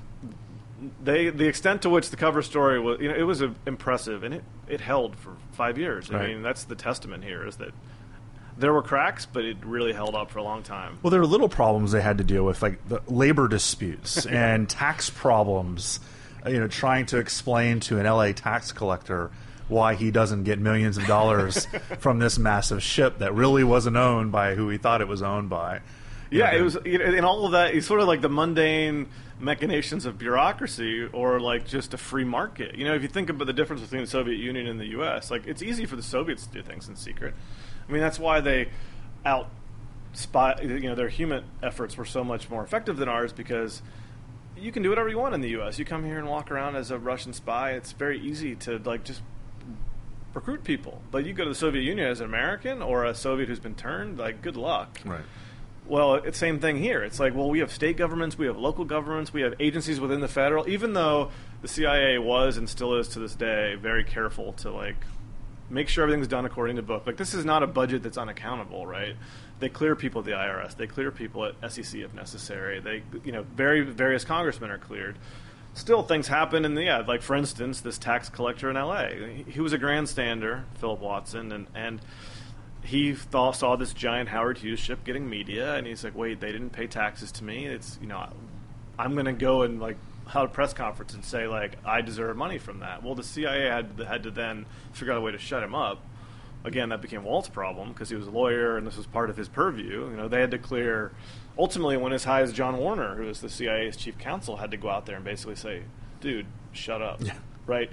They, the extent to which the cover story was, you know, it was uh, impressive, and it, it held for five years. I right. mean, that's the testament here is that there were cracks, but it really held up for a long time. Well, there were little problems they had to deal with, like the labor disputes and tax problems. You know, trying to explain to an L A tax collector why he doesn't get millions of dollars from this massive ship that really wasn't owned by who he thought it was owned by. You Yeah, know, it was, you know, and all of that is sort of like the mundane machinations of bureaucracy or like just a free market. You know, if you think about the difference between the Soviet Union and the U S, like it's easy for the Soviets to do things in secret. I mean, that's why they out spy, you know, their human efforts were so much more effective than ours because you can do whatever you want in the U S. You come here and walk around as a Russian spy, it's very easy to like just recruit people. But you go to the Soviet Union as an American or a Soviet who's been turned, like good luck. Right. Well, it's the same thing here. It's like, well, we have state governments, we have local governments, we have agencies within the federal. Even though the C I A was and still is to this day very careful to like make sure everything's done according to book. Like this is not a budget that's unaccountable, right? They clear people at the I R S, they clear people at S E C if necessary. They, you know, very various congressmen are cleared. Still, things happen, and yeah, like for instance, this tax collector in L A. He was a grandstander, Philip Watson, and and. He thought, saw this giant Howard Hughes ship getting media, and he's like, "Wait, they didn't pay taxes to me. It's you know, I'm going to go and like have a press conference and say like I deserve money from that." Well, the C I A had had to then figure out a way to shut him up. Again, that became Walt's problem because he was a lawyer, and this was part of his purview. You know, they had to clear. Ultimately, went as high as John Warner, who was the C I A's chief counsel, had to go out there and basically say, "Dude, shut up." Yeah. Right.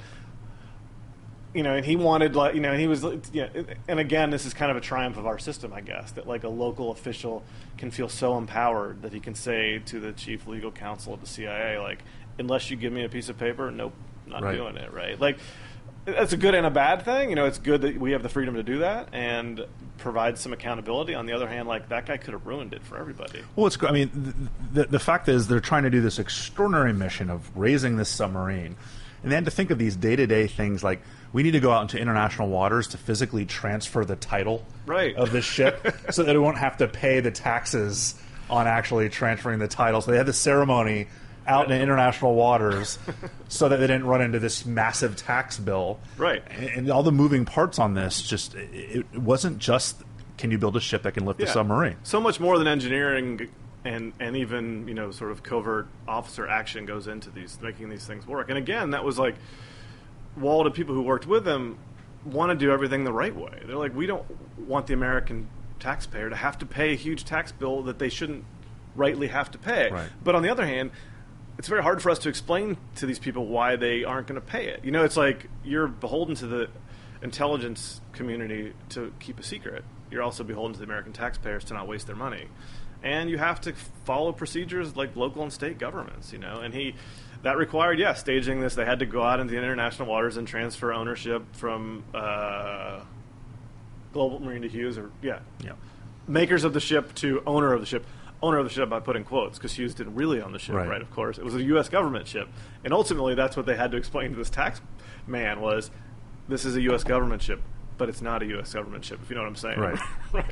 You know, and he wanted, like, you know, and he was, you know, and again, this is kind of a triumph of our system, I guess, that like a local official can feel so empowered that he can say to the chief legal counsel of the C I A, like, unless you give me a piece of paper, nope, not right. doing it, right? Like, that's a good and a bad thing. You know, it's good that we have the freedom to do that and provide some accountability. On the other hand, like, that guy could have ruined it for everybody. Well, it's, I mean, the, the fact is they're trying to do this extraordinary mission of raising this submarine. And they had to think of these day-to-day things like, we need to go out into international waters to physically transfer the title right. of this ship so that we won't have to pay the taxes on actually transferring the title. So they had the ceremony out in international waters so that they didn't run into this massive tax bill. Right. And, and all the moving parts on this, just it, it wasn't just can you build a ship that can lift yeah. a submarine. So much more than engineering and and even you know sort of covert officer action goes into these making these things work. And again, that was like Wald and people who worked with him want to do everything the right way. They're like, we don't want the American taxpayer to have to pay a huge tax bill that they shouldn't rightly have to pay. Right. But on the other hand, it's very hard for us to explain to these people why they aren't going to pay it. You know, it's like you're beholden to the intelligence community to keep a secret. You're also beholden to the American taxpayers to not waste their money. And you have to follow procedures like local and state governments, you know. And he, that required, yeah, staging this. They had to go out into the international waters and transfer ownership from uh, Global Marine to Hughes, or, yeah, Yeah. makers of the ship to owner of the ship. Owner of the ship, I put in quotes, because Hughes didn't really own the ship, Right. right. Of course. It was a U S government ship. And ultimately, that's what they had to explain to this tax man was, this is a U S government ship, but it's not a U S government ship, if you know what I'm saying. Right. Right.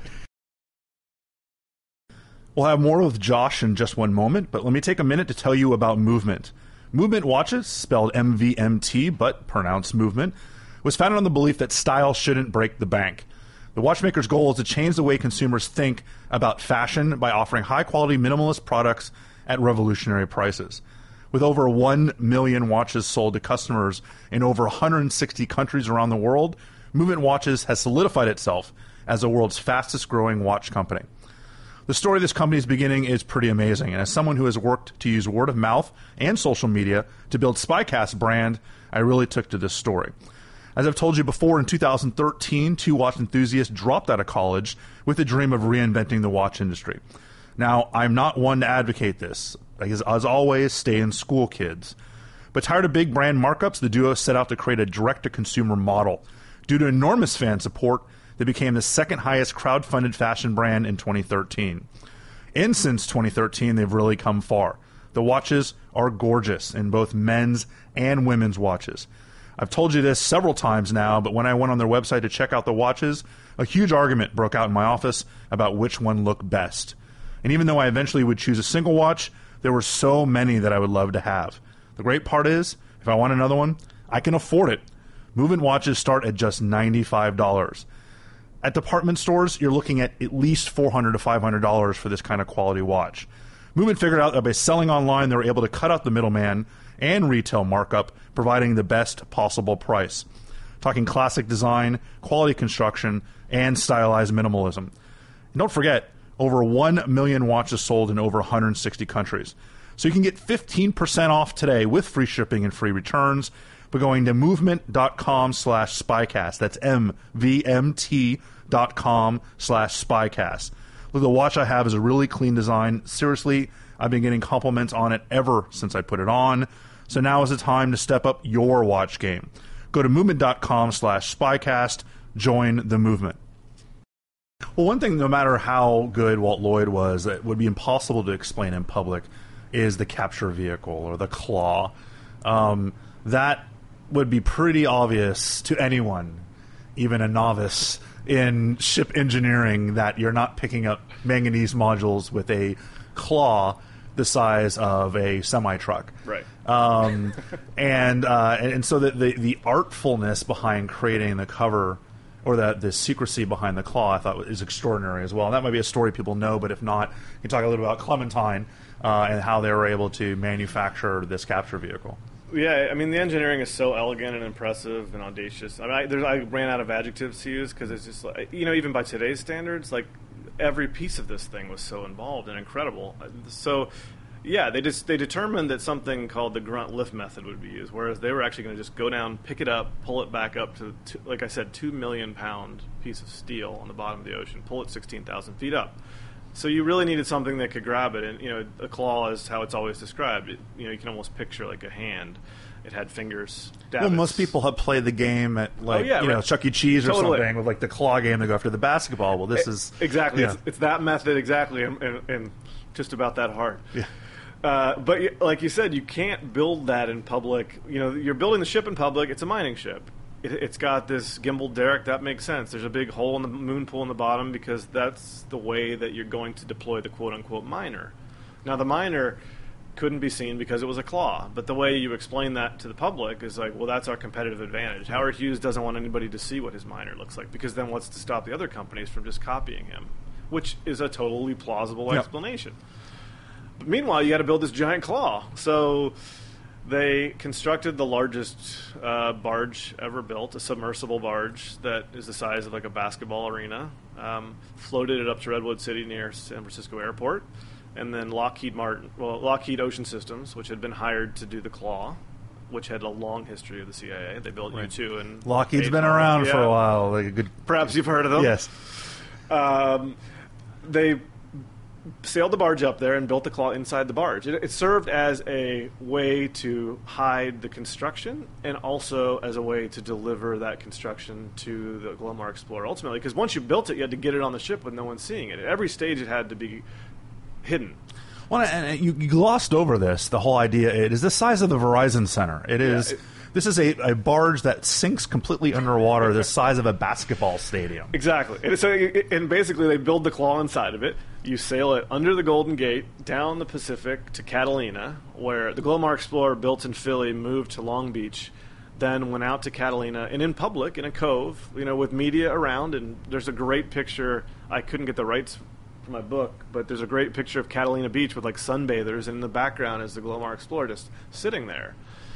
We'll have more with Josh in just one moment, but let me take a minute to tell you about Movement. Movement Watches, spelled M V M T, but pronounced Movement, was founded on the belief that style shouldn't break the bank. The watchmaker's goal is to change the way consumers think about fashion by offering high-quality minimalist products at revolutionary prices. With over one million watches sold to customers in over one hundred sixty countries around the world, Movement Watches has solidified itself as the world's fastest-growing watch company. The story of this company's beginning is pretty amazing, and as someone who has worked to use word of mouth and social media to build SpyCast brand, I really took to this story. As I've told you before, in two thousand thirteen, two watch enthusiasts dropped out of college with the dream of reinventing the watch industry. Now, I'm not one to advocate this. As, as always, stay in school, kids. But tired of big brand markups, the duo set out to create a direct-to-consumer model. Due to enormous fan support, they became the second highest crowd-funded fashion brand in twenty thirteen. And since twenty thirteen, they've really come far. The watches are gorgeous in both men's and women's watches. I've told you this several times now, but when I went on their website to check out the watches, a huge argument broke out in my office about which one looked best. And even though I eventually would choose a single watch, there were so many that I would love to have. The great part is, if I want another one, I can afford it. Movement watches start at just ninety-five dollars. At department stores, you're looking at at least four hundred dollars to five hundred dollars for this kind of quality watch. Movement figured out that by selling online, they were able to cut out the middleman and retail markup, providing the best possible price. Talking classic design, quality construction, and stylized minimalism. And don't forget, over one million watches sold in over one hundred sixty countries. So you can get fifteen percent off today with free shipping and free returns by going to movement.com slash spycast. That's M V M T dot com slash spycast. Look, the watch I have is a really clean design. Seriously, I've been getting compliments on it ever since I put it on. So now is the time to step up your watch game. Go to movement.com slash spycast. Join the movement. Well, one thing, no matter how good Walt Lloyd was, that would be impossible to explain in public is the capture vehicle, or the claw. Um, that would be pretty obvious to anyone, even a novice in ship engineering, that you're not picking up manganese modules with a claw the size of a semi-truck. Right. Um, and, uh, and and so the, the the artfulness behind creating the cover, or the the secrecy behind the claw, I thought is extraordinary as well. And that might be a story people know, but if not, you can talk a little about Clementine uh, and how they were able to manufacture this capture vehicle. Yeah, I mean, the engineering is so elegant and impressive and audacious. I mean, I, there's, I ran out of adjectives to use because it's just like, you know, even by today's standards, like, every piece of this thing was so involved and incredible. So, yeah, they just they determined that something called the grunt lift method would be used, whereas they were actually going to just go down, pick it up, pull it back up to, to, like I said, two million pound piece of steel on the bottom of the ocean, pull it sixteen thousand feet up. So you really needed something that could grab it, and you know, a claw is how it's always described. It, you know, you can almost picture like a hand. It had fingers. Well, most people have played the game at like oh, yeah, you right. know Chuck E. Cheese or Totally. something with like the claw game. They go after the basketball. Well, this it, is exactly yeah. it's, it's that method exactly, and, and, and just about that hard. Yeah. Uh, but like you said, you can't build that in public. You know, you're building the ship in public. It's a mining ship. It, it's got this gimbal derrick. That makes sense. There's a big hole in the moon pool in the bottom because that's the way that you're going to deploy the quote-unquote miner. Now, the miner couldn't be seen because it was a claw. But the way you explain that to the public is like, well, that's our competitive advantage. Howard Hughes doesn't want anybody to see what his miner looks like because then what's to stop the other companies from just copying him, which is a totally plausible Yep. explanation. But meanwhile, you got to build this giant claw. So they constructed the largest uh, barge ever built, a submersible barge that is the size of like a basketball arena. Um, floated it up to Redwood City near San Francisco Airport, and then Lockheed Martin, well, Lockheed Ocean Systems, which had been hired to do the claw, which had a long history of the C I A. They built right. U two and Lockheed's been around yeah. for a while. Like a good, perhaps you've heard of them. Yes. Um, they sailed the barge up there and built the claw inside the barge. It, it served as a way to hide the construction and also as a way to deliver that construction to the Glomar Explorer ultimately, because once you built it, you had to get it on the ship with no one seeing it. At every stage, it had to be hidden. Well, and you, you glossed over this, the whole idea. It is the size of the Verizon Center. It is... Yeah, it, This is a, a barge that sinks completely underwater, the size of a basketball stadium. Exactly. And, so, and basically, they build the claw inside of it. You sail it under the Golden Gate, down the Pacific to Catalina, where the Glomar Explorer, built in Philly, moved to Long Beach, then went out to Catalina, and in public, in a cove, you know, with media around. And there's a great picture. I couldn't get the rights for my book, but there's a great picture of Catalina Beach with, like, sunbathers, and in the background is the Glomar Explorer just sitting there.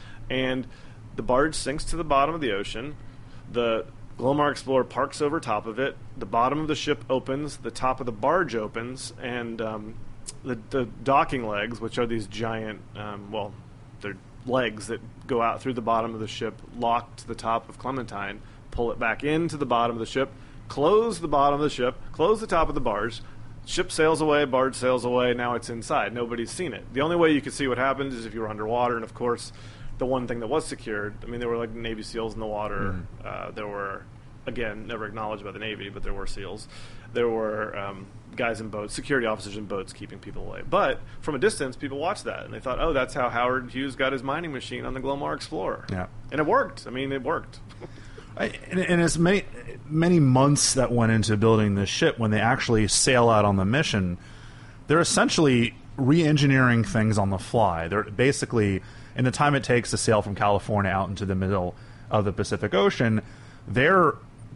And the barge sinks to the bottom of the ocean. The Glomar Explorer parks over top of it. The bottom of the ship opens. The top of the barge opens. And um, the, the docking legs, which are these giant, um, well, they're legs that go out through the bottom of the ship, lock to the top of Clementine, pull it back into the bottom of the ship, close the bottom of the ship, close the top of the barge. Ship sails away, barge sails away. Now it's inside. Nobody's seen it. The only way you could see what happens is if you were underwater, and of course, the one thing that was secured, I mean, there were like Navy SEALs in the water. Mm-hmm. Uh, there were, again, never acknowledged by the Navy, but there were SEALs. There were um, guys in boats, security officers in boats keeping people away. But from a distance, people watched that, and they thought, oh, that's how Howard Hughes got his mining machine on the Glomar Explorer. Yeah. And it worked. I mean, it worked. I, and, and as many, many months that went into building this ship, when they actually sail out on the mission, they're essentially re-engineering things on the fly. They're basically... in the time it takes to sail from California out into the middle of the Pacific Ocean, they're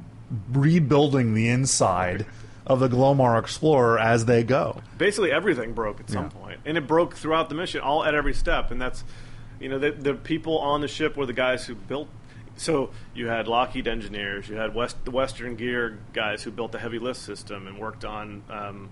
rebuilding the inside of the Glomar Explorer as they go. Basically everything broke at some yeah. point. And it broke throughout the mission, all at every step. And that's, you know, the, the people on the ship were the guys who built. So you had Lockheed engineers, you had West, the Western Gear guys who built the heavy lift system and worked on... Um,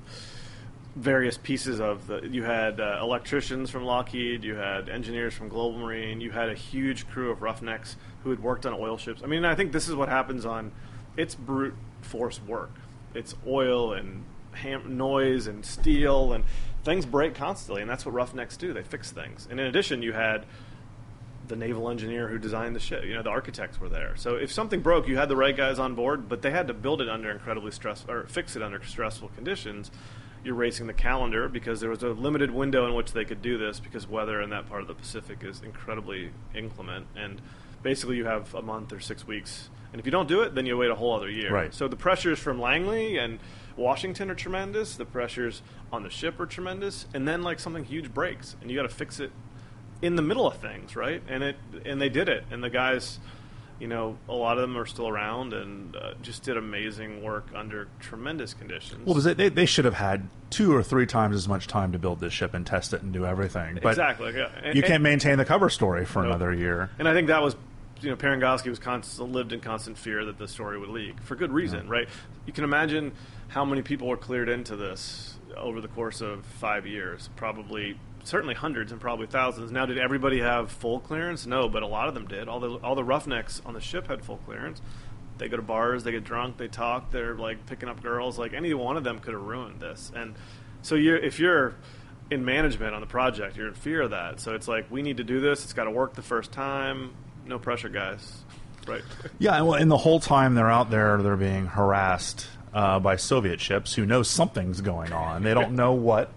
various pieces of the, you had uh, electricians from Lockheed, you had engineers from Global Marine, you had a huge crew of roughnecks who had worked on oil ships. I mean, I think this is what happens on, it's brute force work. It's oil and ham, noise and steel, and things break constantly, and that's what roughnecks do. They fix things. And in addition, you had the naval engineer who designed the ship. You know, the architects were there. So if something broke, you had the right guys on board, but they had to build it under incredibly stressful, or fix it under stressful conditions. You're racing the calendar because there was a limited window in which they could do this because weather in that part of the Pacific is incredibly inclement, and basically you have a month or six weeks, and if you don't do it, then you wait a whole other year. Right. So the pressures from Langley and Washington are tremendous, the pressures on the ship are tremendous, and then like something huge breaks, and you got to fix it in the middle of things, right? And it and they did it, and the guys... You know, a lot of them are still around and uh, just did amazing work under tremendous conditions. Well, they they should have had two or three times as much time to build this ship and test it and do everything. But exactly. Yeah. And, you can't maintain the cover story for no. another year. And I think that was, you know, Parangosky was constant, lived in constant fear that the story would leak for good reason, yeah. right? You can imagine how many people were cleared into this over the course of five years. Probably. Certainly hundreds and probably thousands. Now, did everybody have full clearance? No, but a lot of them did. All the all the roughnecks on the ship had full clearance. They go to bars, they get drunk, they talk, they're like picking up girls. Like any one of them could have ruined this. And so you're, if you're in management on the project, you're in fear of that. So it's like, we need to do this. It's got to work the first time. No pressure, guys. Right. Yeah, and, well, and the whole time they're out there, they're being harassed uh, by Soviet ships who know something's going on. They don't know what.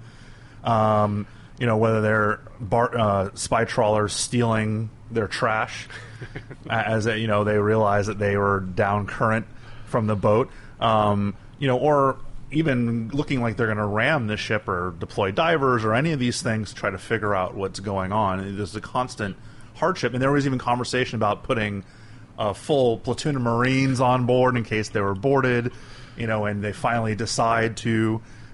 Um, You know, whether they're bar, uh, spy trawlers stealing their trash, as you know, they realize that they were down current from the boat. Um, you know, or even looking like they're going to ram the ship or deploy divers or any of these things to try to figure out what's going on. There's a constant hardship, and there was even conversation about putting a full platoon of Marines on board in case they were boarded. You know, and they finally decide to.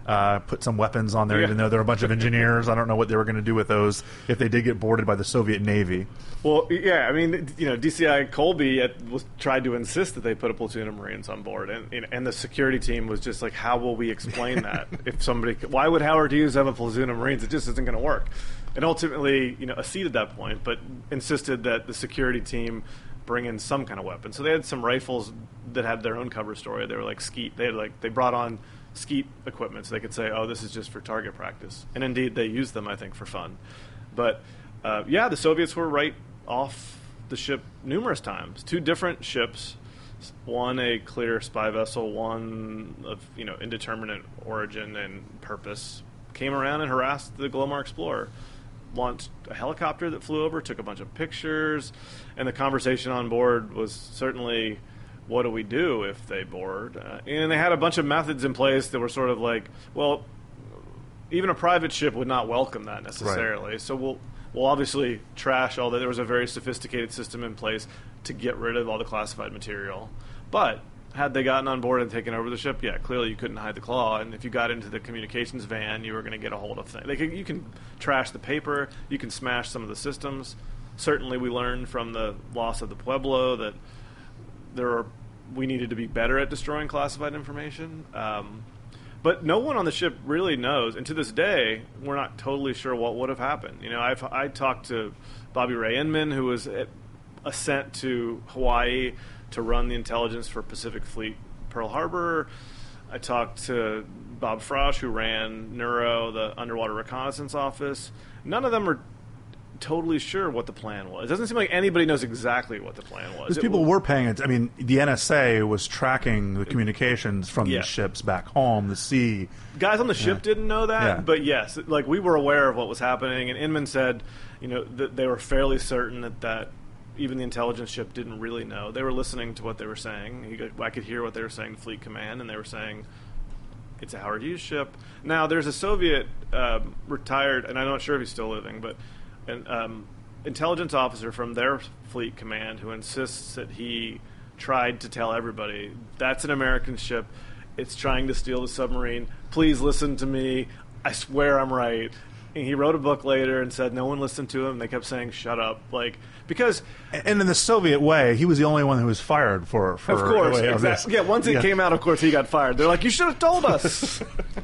uh, put some weapons on there, Yeah. even though they're a bunch of engineers. I don't know what they were going to do with those if they did get boarded by the Soviet Navy. Well, yeah, I mean, you know, D C I Colby at, was tried to insist that they put a platoon of Marines on board, and you know, and the security team was just like, how will we explain that? If somebody, why would Howard Hughes have a platoon of Marines? It just isn't going to work. And ultimately, you know, acceded that point, but insisted that the security team bring in some kind of weapon. So they had some rifles that had their own cover story. They were like skeet. They had like they brought on skeet equipment, so they could say, "Oh, this is just for target practice." And indeed, they used them, I think, for fun. But uh, yeah, the Soviets were right off the ship numerous times. Two different ships, one a clear spy vessel, one of you know indeterminate origin and purpose, came around and harassed the Glomar Explorer. Launched a helicopter that flew over, took a bunch of pictures, and the conversation on board was certainly, what do we do if they board? Uh, and they had a bunch of methods in place that were sort of like, well, even a private ship would not welcome that necessarily. Right. So we'll we'll obviously trash all that. There was a very sophisticated system in place to get rid of all the classified material. But had they gotten on board and taken over the ship, yeah, clearly you couldn't hide the claw. And if you got into the communications van, you were going to get a hold of things. They could, you can trash the paper. You can smash some of the systems. Certainly we learned from the loss of the Pueblo that there are, we needed to be better at destroying classified information. Um, but no one on the ship really knows. And to this day, we're not totally sure what would have happened. You know, I've, I talked to Bobby Ray Inman, who was at, uh, sent to Hawaii to run the intelligence for Pacific Fleet Pearl Harbor. I talked to Bob Frosch, who ran Neuro, the Underwater Reconnaissance Office. None of them are totally sure what the plan was. It doesn't seem like anybody knows exactly what the plan was. Because people were paying it. I mean, the N S A was tracking the communications from yeah. the ships back home, the sea. Guys on the ship yeah. didn't know that, yeah. but yes, like we were aware of what was happening. And Inman said, you know, that they were fairly certain that that even the intelligence ship didn't really know. They were listening to what they were saying. He could, I could hear what they were saying to Fleet Command, and they were saying, it's a Howard Hughes ship. Now, there's a Soviet um, retired, and I'm not sure if he's still living, but an um, intelligence officer from their Fleet Command who insists that he tried to tell everybody, that's an American ship. It's trying to steal the submarine. Please listen to me. I swear I'm right. And he wrote a book later and said no one listened to him. They kept saying, shut up. Like, because... And in the Soviet way, he was the only one who was fired for... for of course, of exactly. Yeah, once it yeah. came out, of course, he got fired. They're like, you should have told us.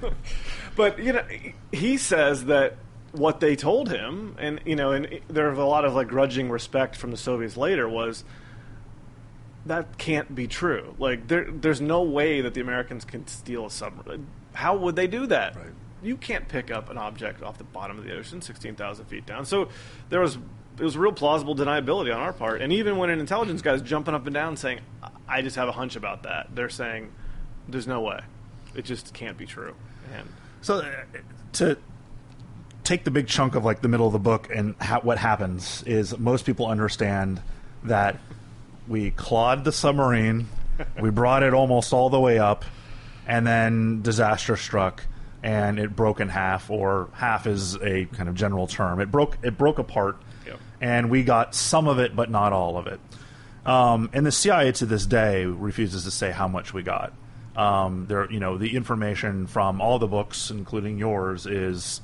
But, you know, he says that what they told him, and, you know, and there was a lot of, like, grudging respect from the Soviets later, was that can't be true. Like, there, there's no way that the Americans can steal a submarine. How would they do that? Right. You can't pick up an object off the bottom of the ocean, sixteen thousand feet down. So there was it was real plausible deniability on our part. And even when an intelligence guy's jumping up and down saying, I just have a hunch about that, they're saying, there's no way. It just can't be true. And so uh, to take the big chunk of like the middle of the book and ha- what happens is most people understand that we clawed the submarine, we brought it almost all the way up, and then disaster struck. And it broke in half, or half is a kind of general term. It broke it broke apart, yep. and we got some of it, but not all of it. Um, and the C I A to this day refuses to say how much we got. Um, there, you know, the information from all the books, including yours, is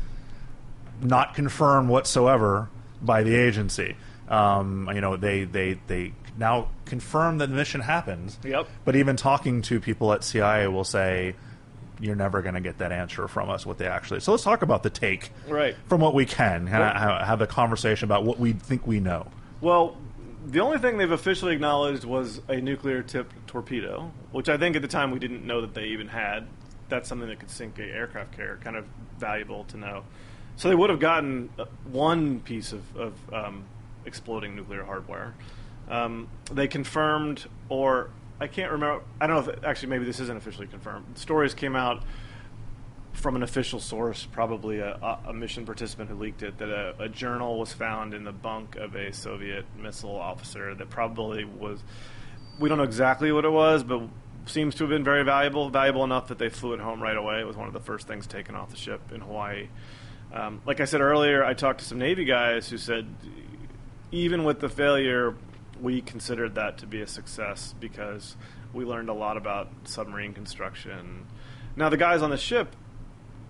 not confirmed whatsoever by the agency. Um, you know, they they they now confirm that the mission happened. Yep. But even talking to people at C I A will say, you're never going to get that answer from us, what they actually... So let's talk about the take right. from what we can, and well, have a conversation about what we think we know. Well, the only thing they've officially acknowledged was a nuclear-tipped torpedo, which I think at the time we didn't know that they even had. That's something that could sink an aircraft carrier, kind of valuable to know. So they would have gotten one piece of, of um, exploding nuclear hardware. Um, they confirmed, or... I can't remember. I don't know if actually maybe this isn't officially confirmed. Stories came out from an official source, probably a, a mission participant who leaked it, that a, a journal was found in the bunk of a Soviet missile officer that probably was. We don't know exactly what it was, but seems to have been very valuable, valuable enough that they flew it home right away. It was one of the first things taken off the ship in Hawaii. Um, like I said earlier, I talked to some Navy guys who said even with the failure, we considered that to be a success because we learned a lot about submarine construction. Now, the guys on the ship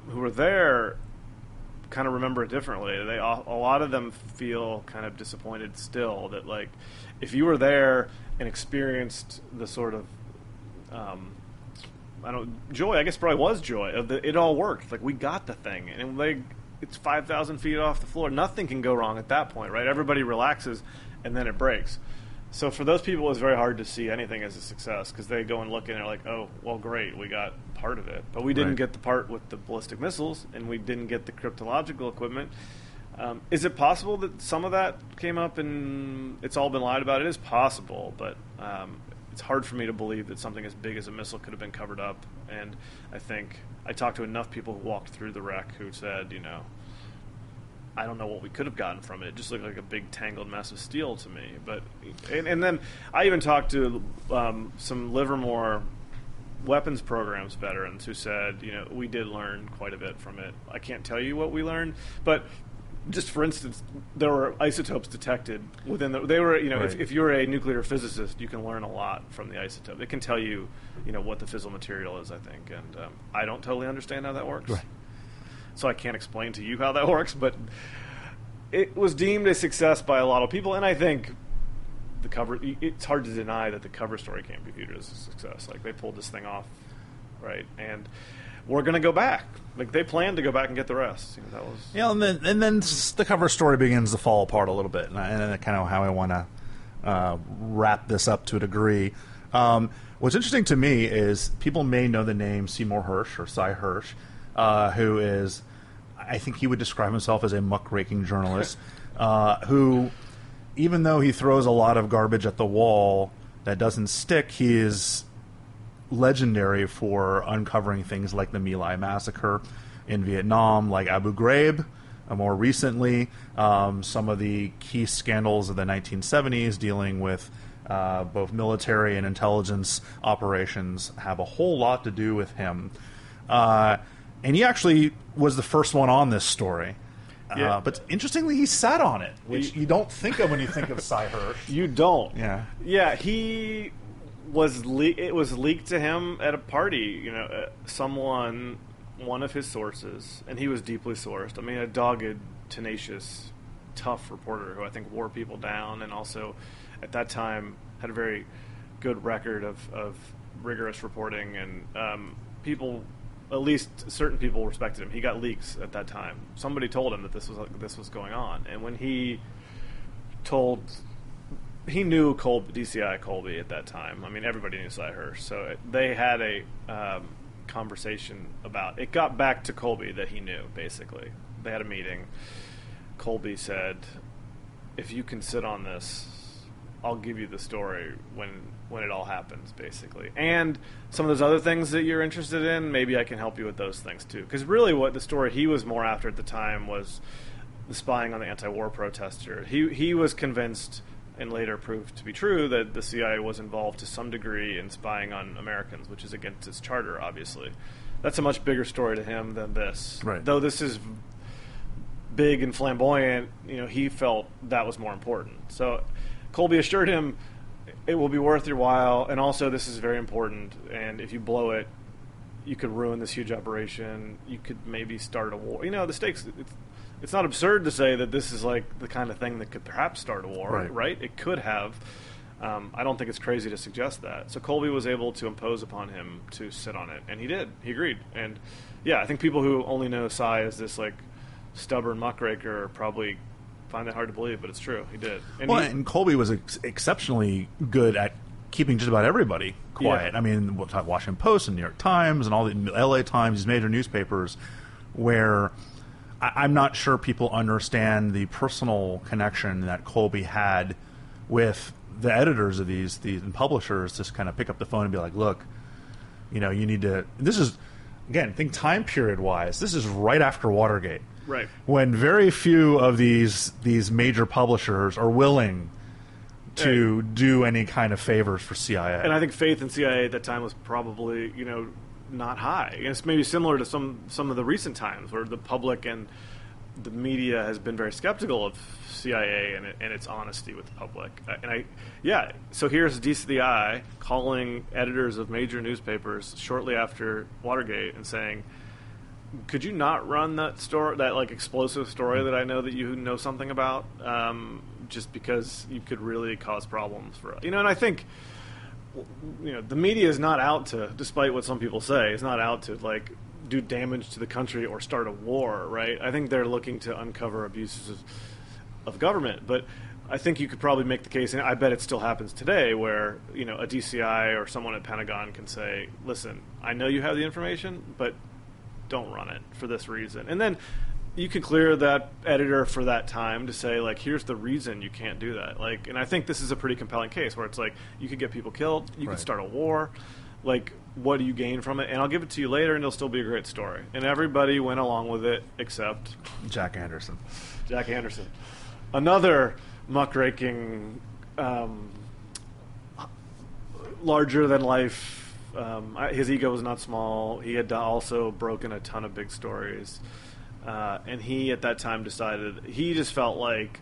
who were there kind of remember it differently. They a lot of them feel kind of disappointed still that, like, if you were there and experienced the sort of um, I don't joy. I guess probably was joy of the, it all worked. Like, we got the thing, and like it's five thousand feet off the floor. Nothing can go wrong at that point, right? Everybody relaxes, and then it breaks. So for those people, it's very hard to see anything as a success because they go and look and they're like, oh, well, great, we got part of it. But we didn't right. get the part with the ballistic missiles, and we didn't get the cryptological equipment. Um, is it possible that some of that came up and it's all been lied about? It is possible, but um, it's hard for me to believe that something as big as a missile could have been covered up. And I think I talked to enough people who walked through the wreck who said, you know, I don't know what we could have gotten from it. It just looked like a big tangled mess of steel to me. But and, and then I even talked to um, some Livermore weapons programs veterans who said, you know, we did learn quite a bit from it. I can't tell you what we learned, but just for instance, there were isotopes detected within the. They were, you know, right. if, if you're a nuclear physicist, you can learn a lot from the isotope. It can tell you, you know, what the fissile material is. I think, and um, I don't totally understand how that works. Right. So I can't explain to you how that works, but it was deemed a success by a lot of people, and I think the cover. It's hard to deny that the cover story can't be viewed as a success. Like, they pulled this thing off, right? And we're going to go back. Like, they planned to go back and get the rest. You know, that was yeah, and then and then the cover story begins to fall apart a little bit, and, I, and that's kind of how I want to uh, wrap this up to a degree. Um, what's interesting to me is people may know the name Seymour Hersh or Cy Hersh. Uh, who is, I think he would describe himself as a muckraking journalist, uh, who, even though he throws a lot of garbage at the wall that doesn't stick, he is legendary for uncovering things like the My Lai massacre in Vietnam, like Abu Ghraib, uh, more recently, um, some of the key scandals of the nineteen seventies dealing with uh, both military and intelligence operations have a whole lot to do with him. Uh, And he actually was the first one on this story. Yeah. Uh, but interestingly, he sat on it, which he, you don't think of when you think of Cy Hersh. You don't. Yeah. Yeah, he was le- it was leaked to him at a party, you know, uh, someone, one of his sources, and he was deeply sourced. I mean, a dogged, tenacious, tough reporter who I think wore people down, and also at that time had a very good record of, of rigorous reporting, and um, people... At least certain people respected him. He got leaks at that time. Somebody told him that this was this was going on, and when he told, he knew Colby, D C I Colby at that time. I mean, everybody knew Cy Hersh, so they had a um, conversation about. It got back to Colby that he knew. Basically, they had a meeting. Colby said, "If you can sit on this, I'll give you the story when when it all happens," basically. And some of those other things that you're interested in, maybe I can help you with those things too. Because really what the story he was more after at the time was the spying on the anti-war protester. He he was convinced, and later proved to be true, that the C I A was involved to some degree in spying on Americans, which is against its charter, obviously. That's a much bigger story to him than this. Right. Though this is big and flamboyant, you know, he felt that was more important. So Colby assured him it will be worth your while, and also this is very important, and if you blow it, you could ruin this huge operation. You could maybe start a war. You know, the stakes, it's, it's not absurd to say that this is like the kind of thing that could perhaps start a war, right? right? It could have. Um, I don't think it's crazy to suggest that. So Colby was able to impose upon him to sit on it, and he did. He agreed. And, yeah, I think people who only know Cy as this, like, stubborn muckraker probably find that hard to believe, but it's true. He did. And well, he, and Colby was ex- exceptionally good at keeping just about everybody quiet. Yeah. I mean, Washington Post and New York Times and all the L A Times, these major newspapers, where I- I'm not sure people understand the personal connection that Colby had with the editors of these these and publishers. Just kind of pick up the phone and be like, look, you know, you need to, this is, again, think time period wise, this is right after Watergate. Right. When very few of these these major publishers are willing to hey. do any kind of favors for C I A. And I think faith in C I A at that time was probably, you know, not high. And it's maybe similar to some, some of the recent times where the public and the media has been very skeptical of C I A and, it, and its honesty with the public. And I, yeah, so here's D C I calling editors of major newspapers shortly after Watergate and saying, could you not run that story, that like explosive story that I know that you know something about, um, just because you could really cause problems for you know? And I think you know the media is not out to, despite what some people say, is not out to like do damage to the country or start a war, right? I think they're looking to uncover abuses of, of government, but I think you could probably make the case, and I bet it still happens today, where you know a D C I or someone at Pentagon can say, "Listen, I know you have the information, but don't run it for this reason." And then you can clear that editor for that time to say, like, here's the reason you can't do that. Like, and I think this is a pretty compelling case where it's like you could get people killed, you right. could start a war. Like, what do you gain from it? And I'll give it to you later, and it'll still be a great story. And everybody went along with it except Jack Anderson. Jack Anderson, another muckraking, um, larger than life. Um, his ego was not small. He had also broken a ton of big stories. Uh, and he, at that time, decided, he just felt like,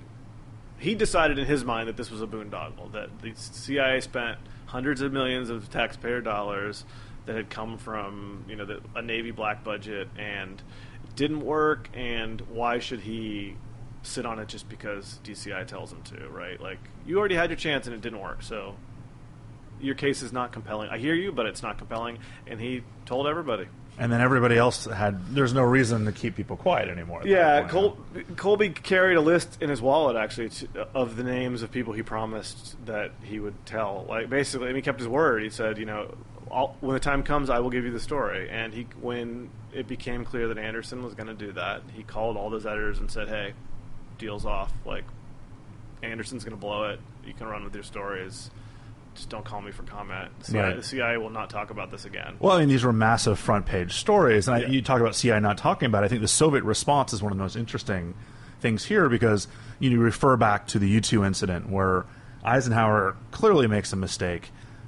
he decided in his mind that this was a boondoggle, that the C I A spent hundreds of millions of taxpayer dollars that had come from, you know, the, a Navy black budget, and it didn't work, and why should he sit on it just because D C I tells him to, right? Like, you already had your chance and it didn't work, so your case is not compelling. I hear you, but it's not compelling, and he told everybody. And then everybody else had, there's no reason to keep people quiet anymore. Yeah, Col- Colby carried a list in his wallet, actually, to, of the names of people he promised that he would tell. Like, basically, and he kept his word. He said, you know, I'll, when the time comes, I will give you the story. And he, when it became clear that Anderson was going to do that, he called all those editors and said, hey, deal's off. Like, Anderson's going to blow it. You can run with your stories. Just don't call me for comment. The C I A, right. the C I A will not talk about this again. Well, I mean, these were massive front-page stories. And yeah. I, you talk about C I A not talking about it. I think the Soviet response is one of the most interesting things here because you refer back to the U two incident where Eisenhower clearly makes a mistake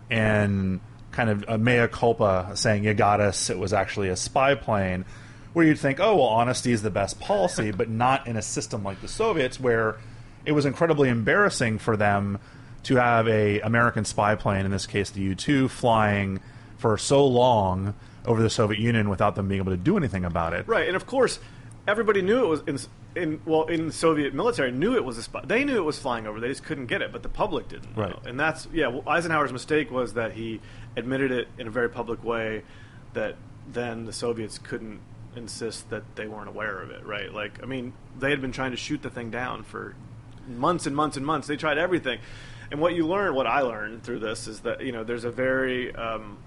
and kind of a mea culpa saying, you got us, it was actually a spy plane, where you'd think, oh, well, honesty is the best policy, but not in a system like the Soviets where it was incredibly embarrassing for them to have a American spy plane, in this case the U two, flying for so long over the Soviet Union without them being able to do anything about it. Right, and of course, everybody knew it was in, in well, in the Soviet military knew it was a spy. They knew it was flying over. They just couldn't get it, but the public didn't know. Right. And that's yeah. Well, Eisenhower's mistake was that he admitted it in a very public way. That then the Soviets couldn't insist that they weren't aware of it. Right. Like, I mean, they had been trying to shoot the thing down for months and months and months. They tried everything. And what you learn, what I learned through this, is that you know there's a very um,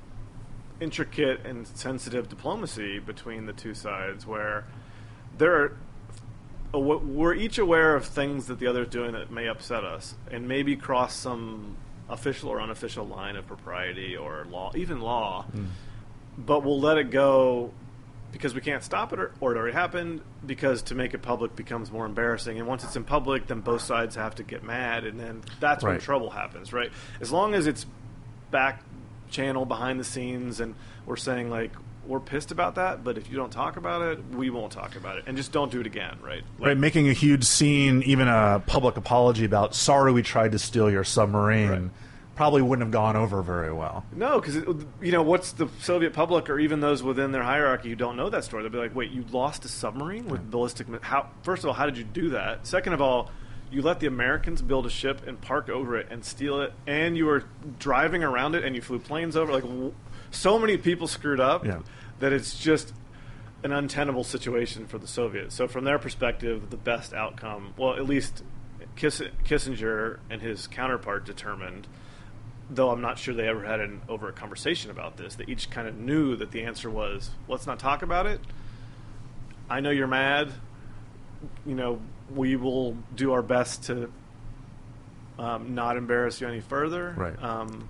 intricate and sensitive diplomacy between the two sides, where there are, we're each aware of things that the other is doing that may upset us, and maybe cross some official or unofficial line of propriety or law, even law. Mm. But we'll let it go because we can't stop it, or, or it already happened, because to make it public becomes more embarrassing. And once it's in public, then both sides have to get mad, and then that's right. when trouble happens, right? As long as it's back channel, behind the scenes, and we're saying, like, we're pissed about that, but if you don't talk about it, we won't talk about it. And just don't do it again, right? Like, right, making a huge scene, even a public apology about, sorry we tried to steal your submarine, right. probably wouldn't have gone over very well. No, because, you know, what's the Soviet public or even those within their hierarchy who don't know that story? They'll be like, wait, you lost a submarine with yeah. ballistic... How? First of all, how did you do that? Second of all, you let the Americans build a ship and park over it and steal it, and you were driving around it and you flew planes over. Like, w- so many people screwed up yeah. that it's just an untenable situation for the Soviets. So from their perspective, the best outcome, well, at least Kiss- Kissinger and his counterpart determined, though I'm not sure they ever had an overt conversation about this, they each kind of knew that the answer was, let's not talk about it. I know you're mad. You know, we will do our best to um, not embarrass you any further. Right. Um,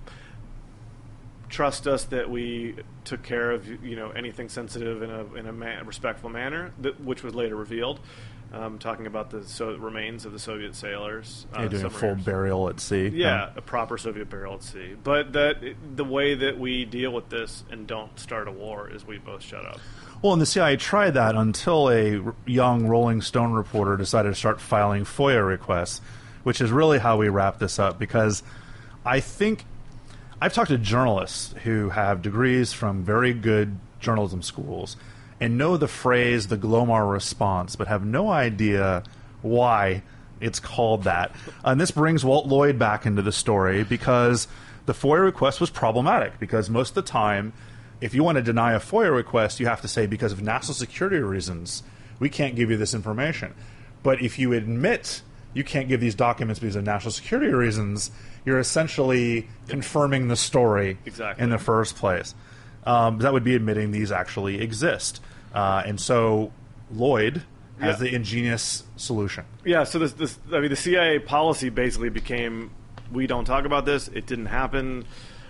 trust us that we took care of, you know, anything sensitive in a in a man, respectful manner, that, which was later revealed. Um, talking about the so remains of the Soviet sailors. Uh, yeah, doing a full burial at sea. Yeah, a proper Soviet burial at sea. But that the way that we deal with this and don't start a war is we both shut up. Well, and the C I A tried that until a young Rolling Stone reporter decided to start filing FOIA requests, which is really how we wrap this up, because I think I've talked to journalists who have degrees from very good journalism schools, and know the phrase the Glomar response, but have no idea why it's called that. And this brings Walt Lloyd back into the story because the FOIA request was problematic, because most of the time, if you want to deny a FOIA request, you have to say, because of national security reasons, we can't give you this information. But if you admit you can't give these documents because of national security reasons, you're essentially confirming the story exactly. in the first place. Um, that would be admitting these actually exist. Uh, and so Lloyd has yeah. the ingenious solution. Yeah, so this, this, I mean, the C I A policy basically became, we don't talk about this, it didn't happen.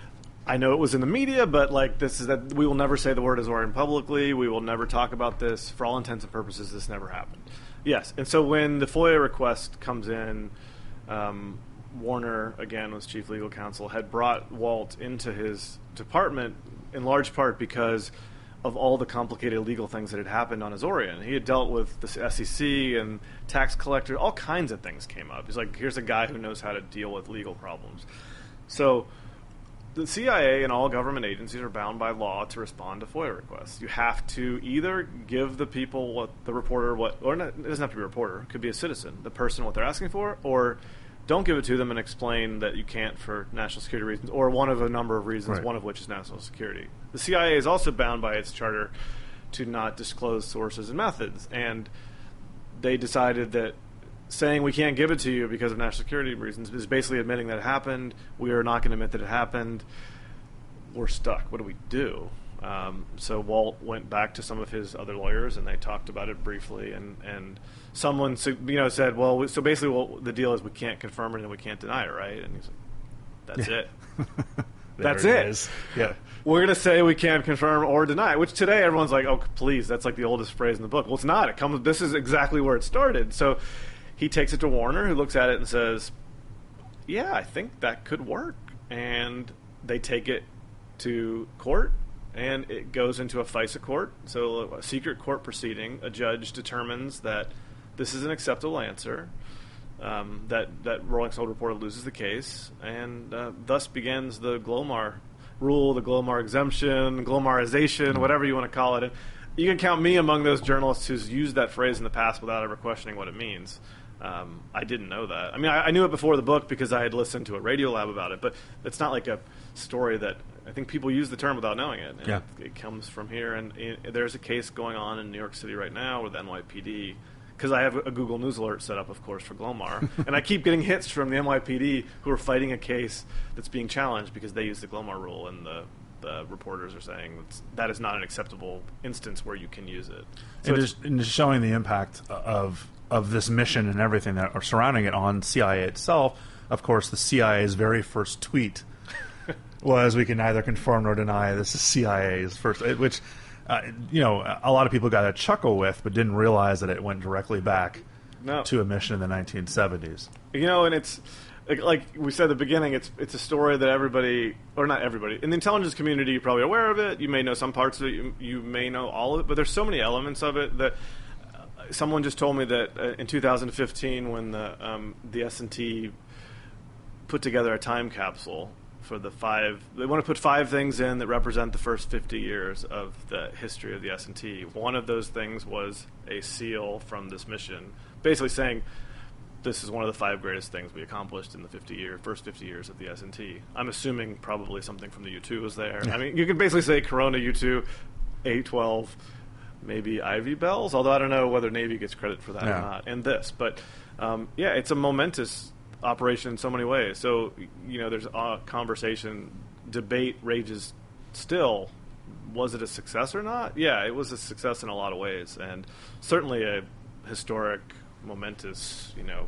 I know it was in the media, but like this is that we will never say the word Azorian publicly. We will never talk about this. For all intents and purposes, this never happened. Yes, and so when the FOIA request comes in, um, Warner, again, was chief legal counsel, had brought Walt into his department in large part because of all the complicated legal things that had happened on Azorian. He had dealt with the S E C and tax collectors. All kinds of things came up. He's like, here's a guy who knows how to deal with legal problems. So the C I A and all government agencies are bound by law to respond to FOIA requests. You have to either give the people what the reporter, what, or not, it doesn't have to be a reporter, it could be a citizen, the person what they're asking for, or don't give it to them and explain that you can't for national security reasons, or one of a number of reasons, right. one of which is national security. The C I A is also bound by its charter to not disclose sources and methods, and they decided that saying we can't give it to you because of national security reasons is basically admitting that it happened. We are not going to admit that it happened. We're stuck. What do we do? Um, so Walt went back to some of his other lawyers, and they talked about it briefly. And, and someone you know said, well, so basically well, the deal is we can't confirm it and we can't deny it, right? And he's like, that's it. That's it. Is. Yeah. We're going to say we can't confirm or deny, which today everyone's like, oh, please, that's like the oldest phrase in the book. Well, it's not. It comes. This is exactly where it started. So he takes it to Warner, who looks at it and says, yeah, I think that could work. And they take it to court, and it goes into a FISA court, so a secret court proceeding. A judge determines that this is an acceptable answer, um, that, that Rolling Stone reporter loses the case, and uh, thus begins the Glomar rule, the Glomar exemption, Glomarization, whatever you want to call it. And you can count me among those journalists who's used that phrase in the past without ever questioning what it means. Um, I didn't know that. I mean, I, I knew it before the book because I had listened to a Radio Lab about it, but it's not like a story that I think people use the term without knowing it. And yeah. it, it comes from here, and it, there's a case going on in New York City right now with N Y P D, because I have a Google News alert set up, of course, for Glomar, and I keep getting hits from the N Y P D who are fighting a case that's being challenged because they use the Glomar rule, and the the reporters are saying that's, that is not an acceptable instance where you can use it. So and, it's, just, and just showing the impact of of this mission and everything that are surrounding it on C I A itself. Of course, the C I A's very first tweet was, we can neither confirm nor deny this is C I A's first, which, uh, you know, a lot of people got a chuckle with, but didn't realize that it went directly back no. to a mission in the nineteen seventies. You know, and it's, like, like we said at the beginning, it's it's a story that everybody, or not everybody, in the intelligence community, you're probably aware of it. You may know some parts of it. You, you may know all of it. But there's so many elements of it that uh, someone just told me that uh, in two thousand fifteen, when the um, the S and T put together a time capsule for the five, they want to put five things in that represent the first fifty years of the history of the S and T. One of those things was a seal from this mission, basically saying, this is one of the five greatest things we accomplished in the fifty year, first fifty years of the S and T. I'm assuming probably something from the U two was there. I mean, you could basically say Corona, U two, A twelve, maybe Ivy Bells, although I don't know whether Navy gets credit for that yeah. or not, and this. But, um, yeah, it's a momentous operation in so many ways. So, you know, there's a conversation, debate rages still. Was it a success or not? Yeah, it was a success in a lot of ways, and certainly a historic, momentous, you know,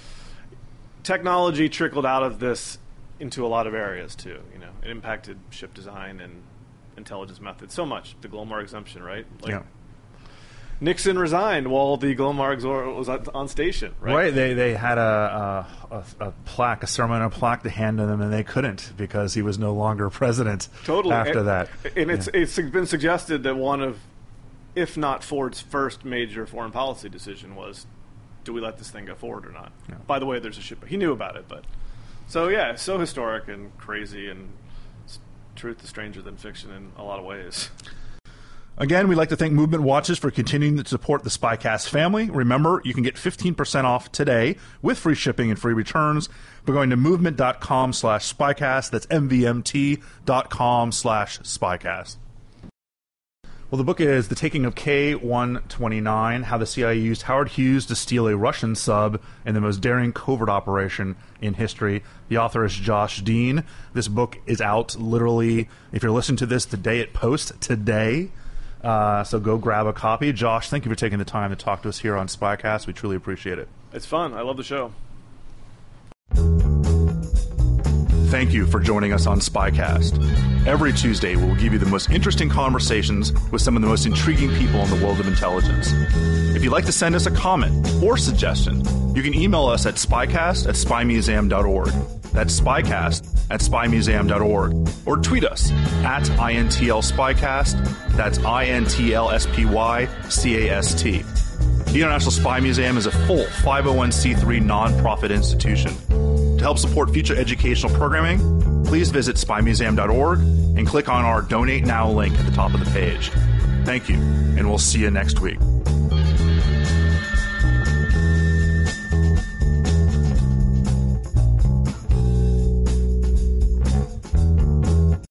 technology trickled out of this into a lot of areas too. You know, it impacted ship design and intelligence methods so much. The Glomar exemption, right? Like, yeah. Nixon resigned while the Glomar exemption was on station, right? Right. They they had a a, a, a plaque, a ceremonial plaque to hand to them, and they couldn't because he was no longer president. Totally. After and, that, and it's yeah. it's been suggested that one of, if not Ford's first major foreign policy decision was, do we let this thing go forward or not? Yeah. By the way, there's a ship. He knew about it, but so yeah, so historic and crazy, and truth is stranger than fiction in a lot of ways. Again, we'd like to thank Movement Watches for continuing to support the SpyCast family. Remember, you can get fifteen percent off today with free shipping and free returns by going to movement.com slash SpyCast. That's mvmt.com slash SpyCast. Well, the book is The Taking of K one twenty-nine, How the C I A Used Howard Hughes to Steal a Russian Sub in the Most Daring Covert Operation in History. The author is Josh Dean. This book is out literally, if you're listening to this the day it posts, today. Uh, so go grab a copy. Josh, thank you for taking the time to talk to us here on SpyCast. We truly appreciate it. It's fun. I love the show. Thank you for joining us on SpyCast. Every Tuesday, we will give you the most interesting conversations with some of the most intriguing people in the world of intelligence. If you'd like to send us a comment or suggestion, you can email us at spycast at spy museum dot org. That's spycast at spy museum dot org. Or tweet us at I N T L Spycast. That's I N T L S P Y C A S T. The International Spy Museum is a full five oh one c three nonprofit institution. To help support future educational programming, please visit spy museum dot org and click on our Donate Now link at the top of the page. Thank you, and we'll see you next week.